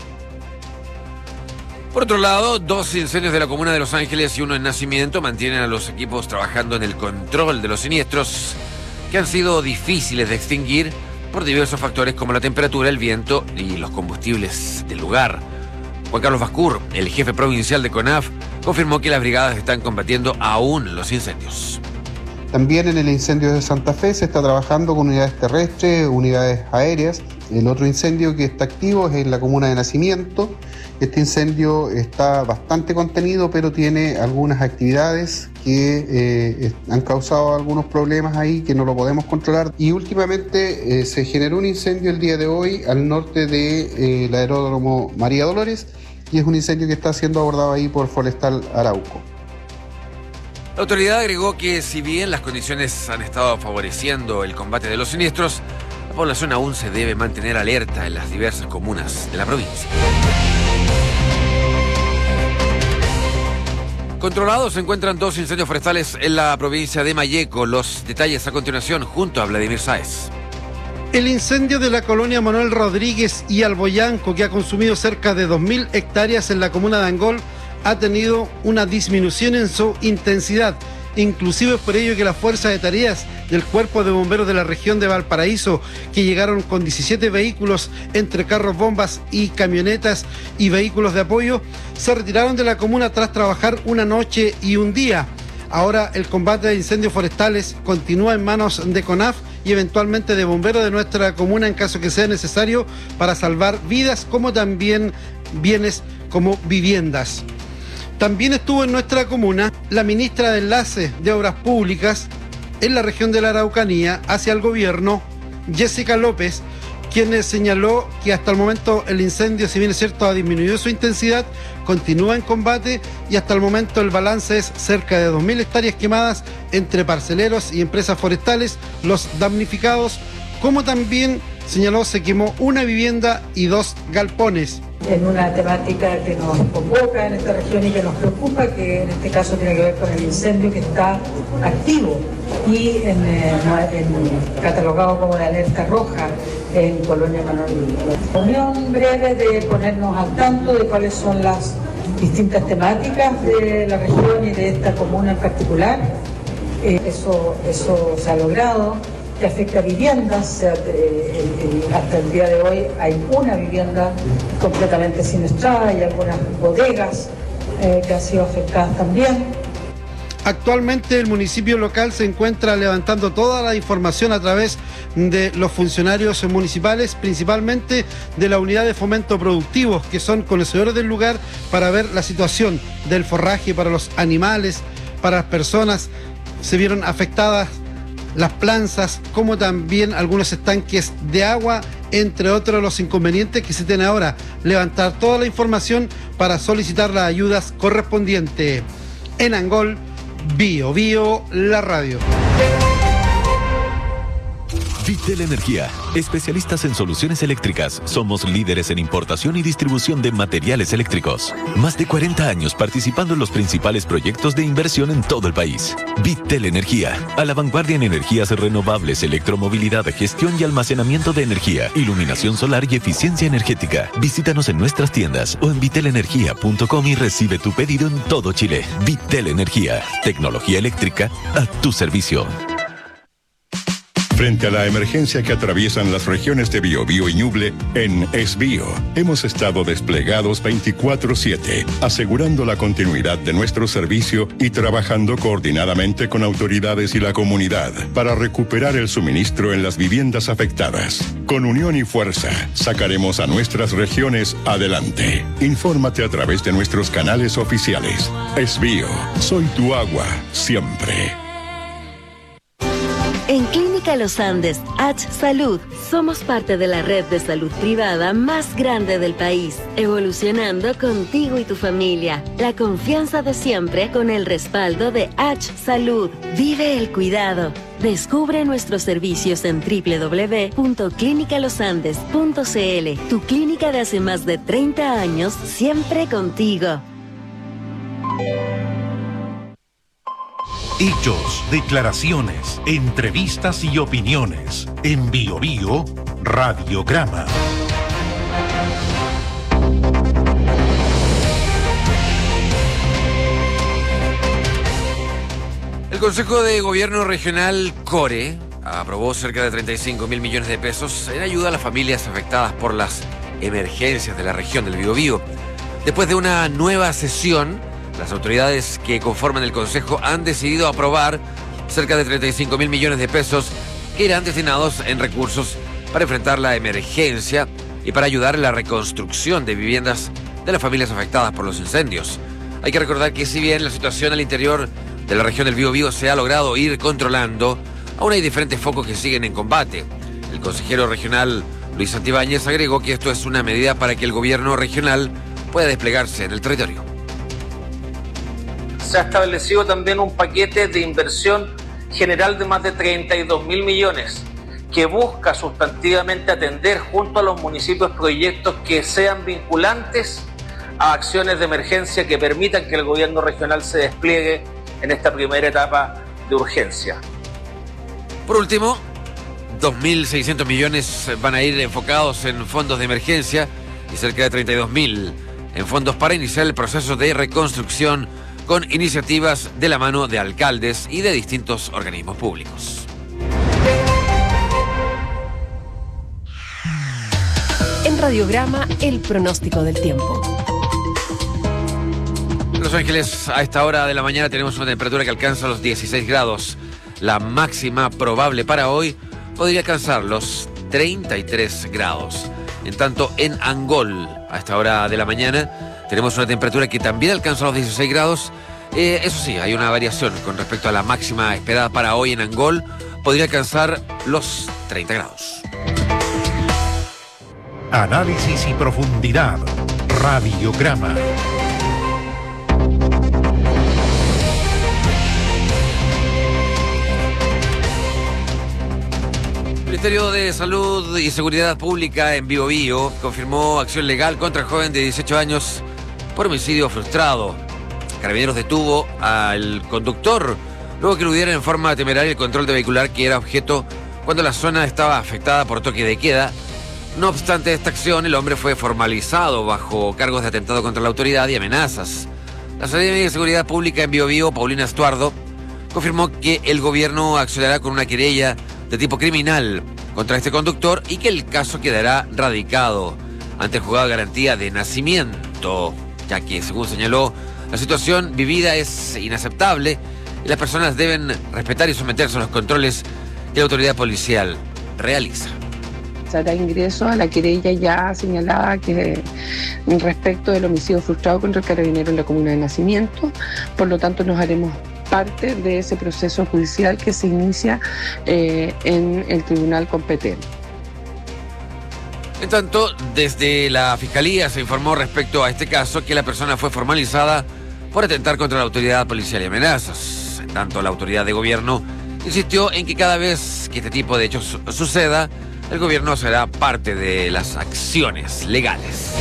Por otro lado, dos incendios de la comuna de Los Ángeles y uno en Nacimiento mantienen a los equipos trabajando en el control de los siniestros que han sido difíciles de extinguir por diversos factores como la temperatura, el viento y los combustibles del lugar. Juan Carlos Bascur, el jefe provincial de CONAF, confirmó que las brigadas están combatiendo aún los incendios. También en el incendio de Santa Fe se está trabajando con unidades terrestres, unidades aéreas. El otro incendio que está activo es en la comuna de Nacimiento. Este incendio está bastante contenido, pero tiene algunas actividades que eh, han causado algunos problemas ahí que no lo podemos controlar. Y últimamente eh, se generó un incendio el día de hoy al norte del de, eh, aeródromo María Dolores y es un incendio que está siendo abordado ahí por Forestal Arauco. La autoridad agregó que si bien las condiciones han estado favoreciendo el combate de los siniestros, la población aún se debe mantener alerta en las diversas comunas de la provincia. Controlados se encuentran dos incendios forestales en la provincia de Malleco. Los detalles a continuación junto a Vladimir Sáez. El incendio de la colonia Manuel Rodríguez y Alboyanco, que ha consumido cerca de dos mil hectáreas en la comuna de Angol, ha tenido una disminución en su intensidad. Inclusive es por ello que las fuerzas de tareas del Cuerpo de Bomberos de la región de Valparaíso, que llegaron con diecisiete vehículos entre carros bombas y camionetas y vehículos de apoyo, se retiraron de la comuna tras trabajar una noche y un día. Ahora el combate de incendios forestales continúa en manos de CONAF y eventualmente de bomberos de nuestra comuna en caso que sea necesario para salvar vidas como también bienes como viviendas. También estuvo en nuestra comuna la ministra de Enlace de Obras Públicas en la región de la Araucanía hacia el gobierno, Jessica López, quien señaló que hasta el momento el incendio, si bien es cierto, ha disminuido su intensidad, continúa en combate y hasta el momento el balance es cerca de dos mil hectáreas quemadas entre parceleros y empresas forestales. Los damnificados, como también señaló, se quemó una vivienda y dos galpones. En una temática que nos convoca en esta región y que nos preocupa, que en este caso tiene que ver con el incendio que está activo y en, en, catalogado como de alerta roja en Colonia Manuel Rodríguez. Reunión breve de ponernos al tanto de cuáles son las distintas temáticas de la región y de esta comuna en particular. Eh, eso, eso se ha logrado. Que afecta a viviendas, o sea, eh, eh, hasta el día de hoy hay una vivienda completamente siniestrada y algunas bodegas eh, que han sido afectadas también. Actualmente el municipio local se encuentra levantando toda la información a través de los funcionarios municipales, principalmente de la unidad de fomento productivo, que son conocedores del lugar para ver la situación del forraje para los animales, para las personas. Se vieron afectadas las planzas, como también algunos estanques de agua entre otros los inconvenientes que se tiene ahora. Levantar toda la información para solicitar las ayudas correspondientes. En Angol, Bio Bio, la radio. Vitel Energía, especialistas en soluciones eléctricas. Somos líderes en importación y distribución de materiales eléctricos. Más de cuarenta años participando en los principales proyectos de inversión en todo el país. Vitel Energía, a la vanguardia en energías renovables, electromovilidad, gestión y almacenamiento de energía, iluminación solar y eficiencia energética. Visítanos en nuestras tiendas o en vitel energía punto com y recibe tu pedido en todo Chile. Vitel Energía, tecnología eléctrica a tu servicio. Frente a la emergencia que atraviesan las regiones de Biobío y Ñuble, en Esbío hemos estado desplegados veinticuatro siete, asegurando la continuidad de nuestro servicio y trabajando coordinadamente con autoridades y la comunidad para recuperar el suministro en las viviendas afectadas. Con unión y fuerza, sacaremos a nuestras regiones adelante. Infórmate a través de nuestros canales oficiales. Esbío, soy tu agua, siempre. En Clínica Los Andes, H Salud, somos parte de la red de salud privada más grande del país, evolucionando contigo y tu familia. La confianza de siempre con el respaldo de H Salud. Vive el cuidado. Descubre nuestros servicios en doble u doble u doble u punto clínica los andes punto c l. Tu clínica de hace más de treinta años, siempre contigo. Hechos, declaraciones, entrevistas y opiniones. En Bio Bio, Radiograma. El Consejo de Gobierno Regional CORE aprobó cerca de treinta y cinco mil millones de pesos en ayuda a las familias afectadas por las emergencias de la región del Biobío. Después de una nueva sesión, las autoridades que conforman el Consejo han decidido aprobar cerca de treinta y cinco mil millones de pesos que irán destinados en recursos para enfrentar la emergencia y para ayudar en la reconstrucción de viviendas de las familias afectadas por los incendios. Hay que recordar que si bien la situación al interior de la región del Biobío se ha logrado ir controlando, aún hay diferentes focos que siguen en combate. El consejero regional Luis Santibáñez agregó que esto es una medida para que el gobierno regional pueda desplegarse en el territorio. Se ha establecido también un paquete de inversión general de más de treinta y dos mil millones que busca sustantivamente atender junto a los municipios proyectos que sean vinculantes a acciones de emergencia que permitan que el gobierno regional se despliegue en esta primera etapa de urgencia. Por último, dos mil seiscientos millones van a ir enfocados en fondos de emergencia y cerca de treinta y dos mil en fondos para iniciar el proceso de reconstrucción con iniciativas de la mano de alcaldes y de distintos organismos públicos. En Radiograma, el pronóstico del tiempo. En Los Ángeles, a esta hora de la mañana tenemos una temperatura que alcanza los dieciséis grados. La máxima probable para hoy podría alcanzar los treinta y tres grados. En tanto, en Angol, a esta hora de la mañana, tenemos una temperatura que también alcanza los dieciséis grados. Eh, eso sí, hay una variación con respecto a la máxima esperada para hoy en Angol. Podría alcanzar los treinta grados. Análisis y profundidad. Radiograma. El Ministerio de Salud y Seguridad Pública en Biobío confirmó acción legal contra el joven de dieciocho años por homicidio frustrado. Carabineros detuvo al conductor luego que eludiera en forma temeraria el control de vehicular que era objeto cuando la zona estaba afectada por toque de queda. No obstante esta acción, el hombre fue formalizado bajo cargos de atentado contra la autoridad y amenazas. La Secretaría de Seguridad Pública en Biobío, Paulina Estuardo, confirmó que el gobierno accionará con una querella de tipo criminal contra este conductor y que el caso quedará radicado ante el juzgado de garantía de nacimiento, ya que, según señaló, la situación vivida es inaceptable y las personas deben respetar y someterse a los controles que la autoridad policial realiza. Se hará ingreso a la querella ya señalada que respecto del homicidio frustrado contra el carabinero en la comuna de Nacimiento. Por lo tanto, nos haremos parte de ese proceso judicial que se inicia eh, en el tribunal competente. En tanto, desde la Fiscalía se informó respecto a este caso que la persona fue formalizada por atentar contra la autoridad policial y amenazas. En tanto, la autoridad de gobierno insistió en que cada vez que este tipo de hechos su- suceda, el gobierno será parte de las acciones legales.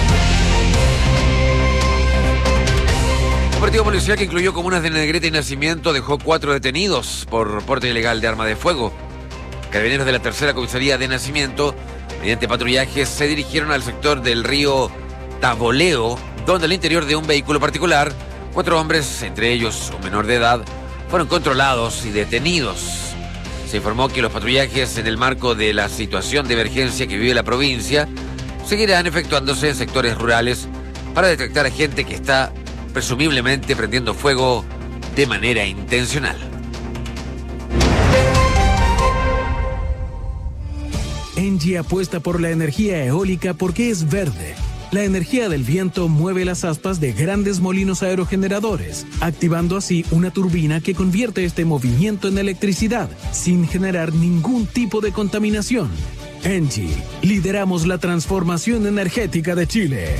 El operativo policial que incluyó comunas de Negrete y Nacimiento dejó cuatro detenidos por porte ilegal de arma de fuego. Carabineros de la tercera comisaría de Nacimiento, mediante patrullajes, se dirigieron al sector del río Taboleo, donde al interior de un vehículo particular, cuatro hombres, entre ellos un menor de edad, fueron controlados y detenidos. Se informó que los patrullajes, en el marco de la situación de emergencia que vive la provincia, seguirán efectuándose en sectores rurales para detectar a gente que está presumiblemente prendiendo fuego de manera intencional. Engie apuesta por la energía eólica porque es verde. La energía del viento mueve las aspas de grandes molinos aerogeneradores, activando así una turbina que convierte este movimiento en electricidad, sin generar ningún tipo de contaminación. Engie, lideramos la transformación energética de Chile.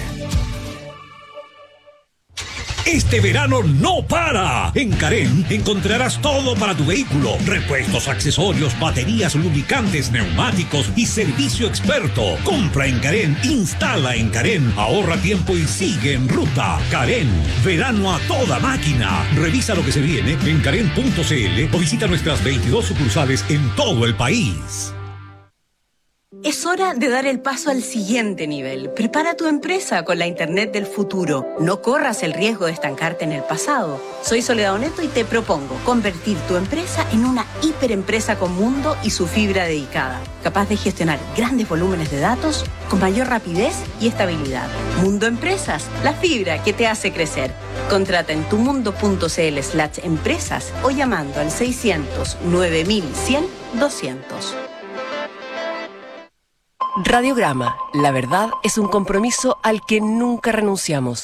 Este verano no para. En Carén encontrarás todo para tu vehículo: repuestos, accesorios, baterías, lubricantes, neumáticos y servicio experto. Compra en Carén, instala en Carén, ahorra tiempo y sigue en ruta. Carén, verano a toda máquina. Revisa lo que se viene en carén punto c l o visita nuestras veintidós sucursales en todo el país. Es hora de dar el paso al siguiente nivel. Prepara tu empresa con la Internet del futuro. No corras el riesgo de estancarte en el pasado. Soy Soledad Oneto y te propongo convertir tu empresa en una hiperempresa con mundo y su fibra dedicada, capaz de gestionar grandes volúmenes de datos con mayor rapidez y estabilidad. Mundo Empresas, la fibra que te hace crecer. Contrata en tumundo.cl slash empresas o llamando al seiscientos nueve mil cien doscientos. Radiograma, la verdad es un compromiso al que nunca renunciamos.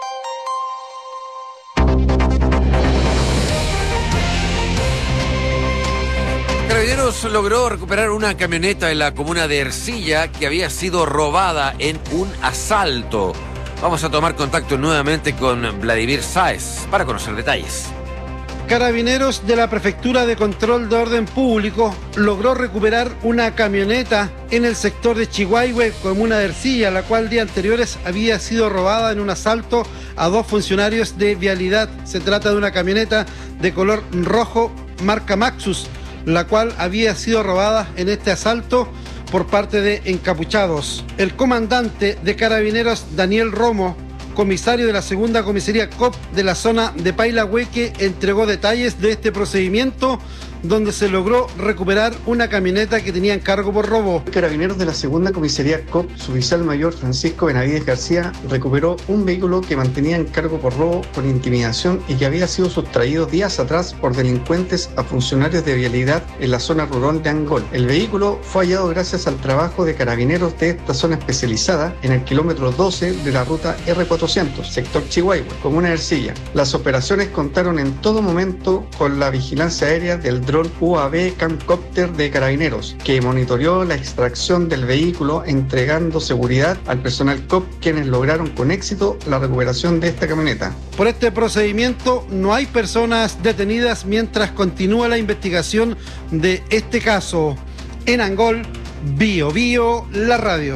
Carabineros logró recuperar una camioneta en la comuna de Ercilla que había sido robada en un asalto. Vamos a tomar contacto nuevamente con Vladimir Sáez para conocer detalles. Carabineros de la Prefectura de Control de Orden Público logró recuperar una camioneta en el sector de Chihuahue, comuna de Ercilla, la cual días anteriores había sido robada en un asalto a dos funcionarios de vialidad. Se trata de una camioneta de color rojo marca Maxus, la cual había sido robada en este asalto por parte de encapuchados. El comandante de Carabineros, Daniel Romo, comisario de la segunda comisaría C O P de la zona de Pailahueque, entregó detalles de este procedimiento donde se logró recuperar una camioneta que tenía en cargo por robo. Carabineros de la segunda comisaría C O P, suboficial mayor Francisco Benavides García, recuperó un vehículo que mantenía en cargo por robo con intimidación y que había sido sustraído días atrás por delincuentes a funcionarios de vialidad en la zona rural de Angol. El vehículo fue hallado gracias al trabajo de carabineros de esta zona especializada en el kilómetro doce de la ruta R cuatrocientos, sector Chihuahua, comuna de Ercilla. Las operaciones contaron en todo momento con la vigilancia aérea del dron U A V Camcopter de Carabineros, que monitoreó la extracción del vehículo, entregando seguridad al personal C O P, quienes lograron con éxito la recuperación de esta camioneta. Por este procedimiento no hay personas detenidas mientras continúa la investigación de este caso. En Angol, Bio Bio, la radio.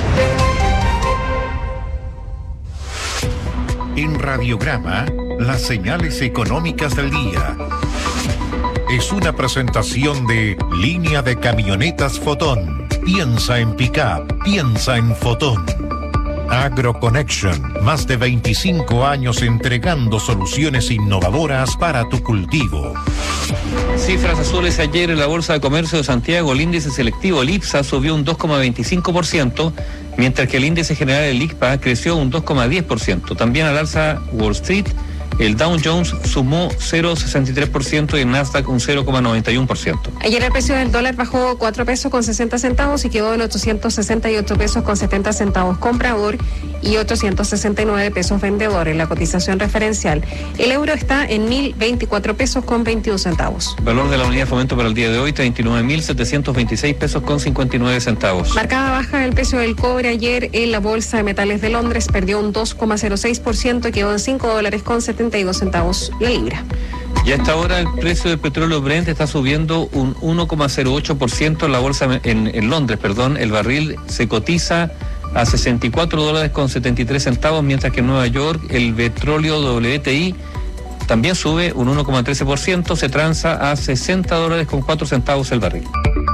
En Radiograma, las señales económicas del día. Es una presentación de Línea de Camionetas Fotón. Piensa en pick-up, piensa en Fotón. AgroConnection, más de veinticinco años entregando soluciones innovadoras para tu cultivo. Cifras azules ayer en la Bolsa de Comercio de Santiago. El índice selectivo, el IPSA, subió un dos coma veinticinco por ciento, mientras que el índice general, el I C P A, creció un dos coma diez por ciento. También al alza Wall Street El Dow Jones sumó cero coma sesenta y tres por ciento y el Nasdaq un cero coma noventa y uno por ciento. Ayer el precio del dólar bajó cuatro pesos con sesenta centavos y quedó en ochocientos sesenta y ocho pesos con setenta centavos comprador y ochocientos sesenta y nueve pesos vendedor en la cotización referencial. El euro está en mil veinticuatro pesos con veintiún centavos. Valor de la unidad de fomento para el día de hoy, treinta y nueve mil setecientos veintiséis pesos con cincuenta y nueve centavos. Marcada baja el precio del cobre ayer en la Bolsa de Metales de Londres, perdió un dos coma cero seis por ciento y quedó en cinco dólares con setenta y dos centavos la libra. Y a esta hora el precio del petróleo Brent está subiendo un uno coma cero ocho por ciento en la bolsa en, en Londres, perdón. El barril se cotiza a sesenta y cuatro dólares con setenta y tres centavos, mientras que en Nueva York el petróleo W T I también sube un uno coma trece por ciento, se transa a sesenta dólares con cuatro centavos el barril.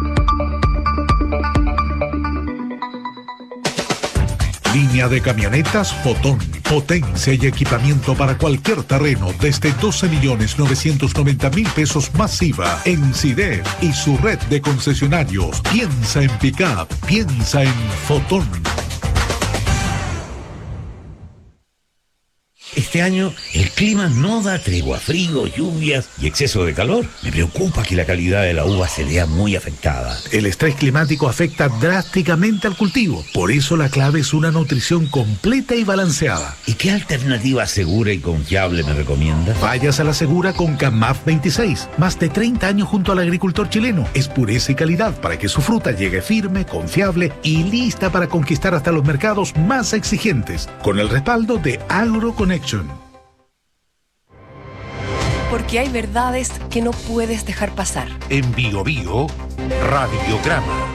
Línea de camionetas Fotón. Potencia y equipamiento para cualquier terreno desde doce millones novecientos noventa mil pesos masiva en CIDEF y su red de concesionarios. Piensa en pick-up, piensa en Fotón. Este año el clima no da tregua, frío, lluvias y exceso de calor. Me preocupa que la calidad de la uva se vea muy afectada. El estrés climático afecta drásticamente al cultivo. Por eso la clave es una nutrición completa y balanceada. ¿Y qué alternativa segura y confiable me recomienda? Vayas a la segura con Camaf veintiséis. Más de treinta años junto al agricultor chileno. Es pureza y calidad para que su fruta llegue firme, confiable y lista para conquistar hasta los mercados más exigentes. Con el respaldo de AgroConnect. Porque hay verdades que no puedes dejar pasar. En Bio Bio, Radiograma.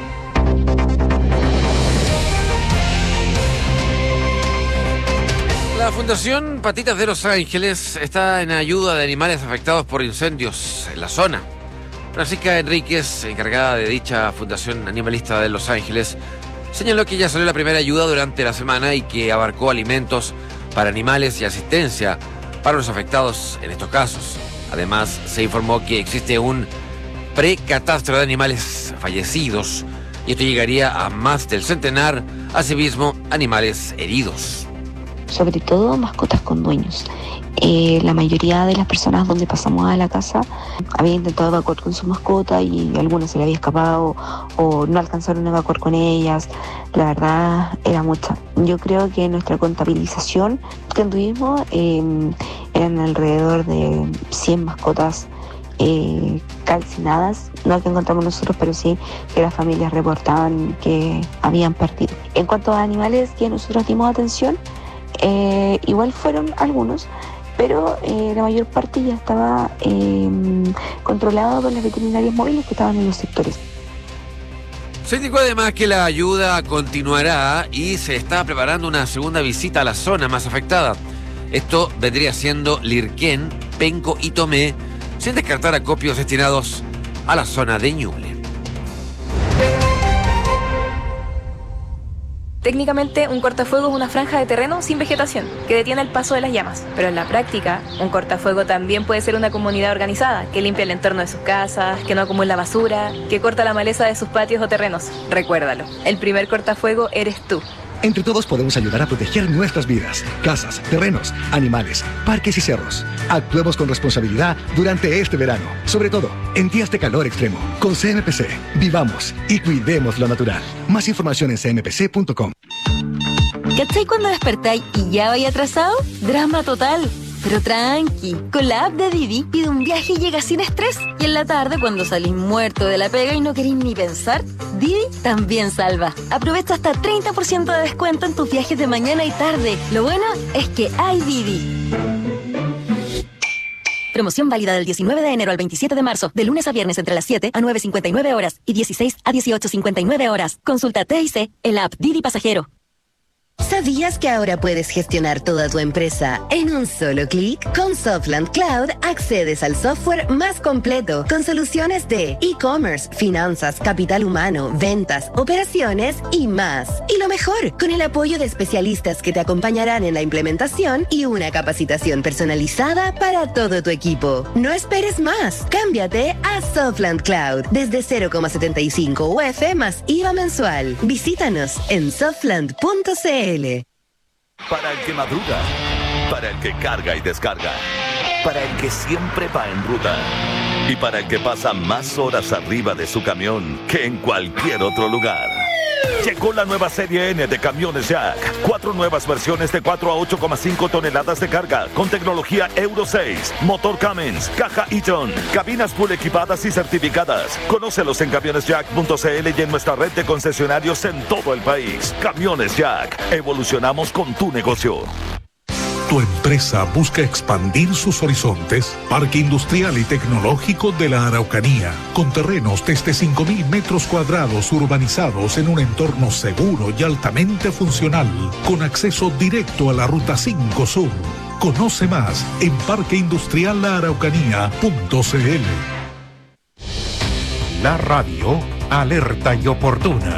La Fundación Patitas de Los Ángeles está en ayuda de animales afectados por incendios en la zona. Francisca Enríquez, encargada de dicha Fundación Animalista de Los Ángeles, señaló que ya salió la primera ayuda durante la semana y que abarcó alimentos para animales y asistencia para los afectados en estos casos. Además, se informó que existe un precatastro de animales fallecidos y esto llegaría a más del centenar, asimismo animales heridos. Sobre todo mascotas con dueños. Eh, la mayoría de las personas donde pasamos a la casa había intentado evacuar con su mascota y algunas se le había escapado o no alcanzaron a evacuar con ellas. La verdad era mucha. Yo creo que nuestra contabilización que tuvimos eh, eran alrededor de cien mascotas eh, calcinadas, no que encontramos nosotros, pero sí que las familias reportaban que habían partido. En cuanto a animales que nosotros dimos atención, eh, igual fueron algunos, pero eh, la mayor parte ya estaba eh, controlada por las veterinarias móviles que estaban en los sectores. Se indicó además que la ayuda continuará y se está preparando una segunda visita a la zona más afectada. Esto vendría siendo Lirquén, Penco y Tomé, sin descartar acopios destinados a la zona de Ñuble. Técnicamente, un cortafuego es una franja de terreno sin vegetación que detiene el paso de las llamas. Pero en la práctica, un cortafuego también puede ser una comunidad organizada que limpia el entorno de sus casas, que no acumula basura, que corta la maleza de sus patios o terrenos. Recuérdalo, el primer cortafuego eres tú. Entre todos podemos ayudar a proteger nuestras vidas, casas, terrenos, animales, parques y cerros. Actuemos con responsabilidad durante este verano, sobre todo en días de calor extremo. Con C M P C, vivamos y cuidemos lo natural. Más información en c m p c punto com. ¿Cachai cuando despertáis y ya vais atrasado? Drama total. Pero tranqui, con la app de Didi pide un viaje y llega sin estrés. Y en la tarde, cuando salís muerto de la pega y no queréis ni pensar, Didi también salva. Aprovecha hasta treinta por ciento de descuento en tus viajes de mañana y tarde. Lo bueno es que hay Didi. Promoción válida del diecinueve de enero al veintisiete de marzo, de lunes a viernes entre las siete a nueve cincuenta y nueve horas y dieciséis a dieciocho cincuenta y nueve horas. Consulta T I C en la app Didi Pasajero. ¿Sabías que ahora puedes gestionar toda tu empresa en un solo clic? Con Softland Cloud accedes al software más completo con soluciones de e-commerce, finanzas, capital humano, ventas, operaciones y más. Y lo mejor, con el apoyo de especialistas que te acompañarán en la implementación y una capacitación personalizada para todo tu equipo. No esperes más. Cámbiate a Softland Cloud desde cero coma setenta y cinco U F más I V A mensual. Visítanos en softland punto c l. Para el que madruga, Para el que carga y descarga. Para el que siempre va en ruta. Y para el que pasa más horas arriba de su camión que en cualquier otro lugar. Llegó la nueva serie N de camiones Jack. Cuatro nuevas versiones de cuatro a ocho coma cinco toneladas de carga con tecnología Euro seis, motor Cummins, caja Eaton, cabinas full equipadas y certificadas. Conócelos en camiones jack punto c l y en nuestra red de concesionarios en todo el país. Camiones Jack. Evolucionamos con tu negocio. ¿Tu empresa busca expandir sus horizontes? Parque Industrial y Tecnológico de la Araucanía, con terrenos desde cinco mil metros cuadrados urbanizados en un entorno seguro y altamente funcional, con acceso directo a la Ruta cinco Sur. Conoce más en parque industrial la araucanía punto c l. La radio alerta y oportuna.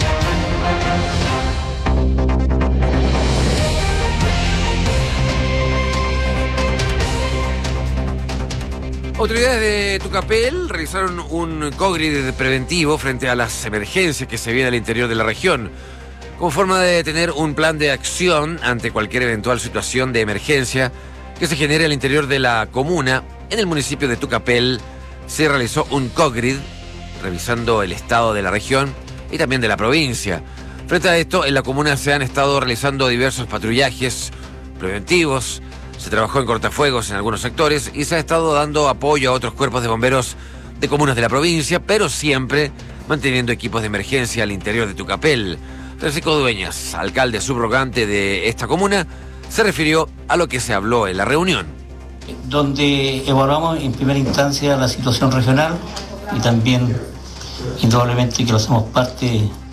Autoridades de Tucapel realizaron un cogrid preventivo frente a las emergencias que se vienen al interior de la región, como forma de tener un plan de acción ante cualquier eventual situación de emergencia que se genere al interior de la comuna. En el municipio de Tucapel se realizó un cogrid revisando el estado de la región y también de la provincia. Frente a esto, en la comuna se han estado realizando diversos patrullajes preventivos. Se trabajó en cortafuegos en algunos sectores y se ha estado dando apoyo a otros cuerpos de bomberos de comunas de la provincia, pero siempre manteniendo equipos de emergencia al interior de Tucapel. Francisco Dueñas, alcalde subrogante de esta comuna, se refirió a lo que se habló en la reunión. Donde evaluamos en primera instancia la situación regional y también, indudablemente, que lo hacemos parte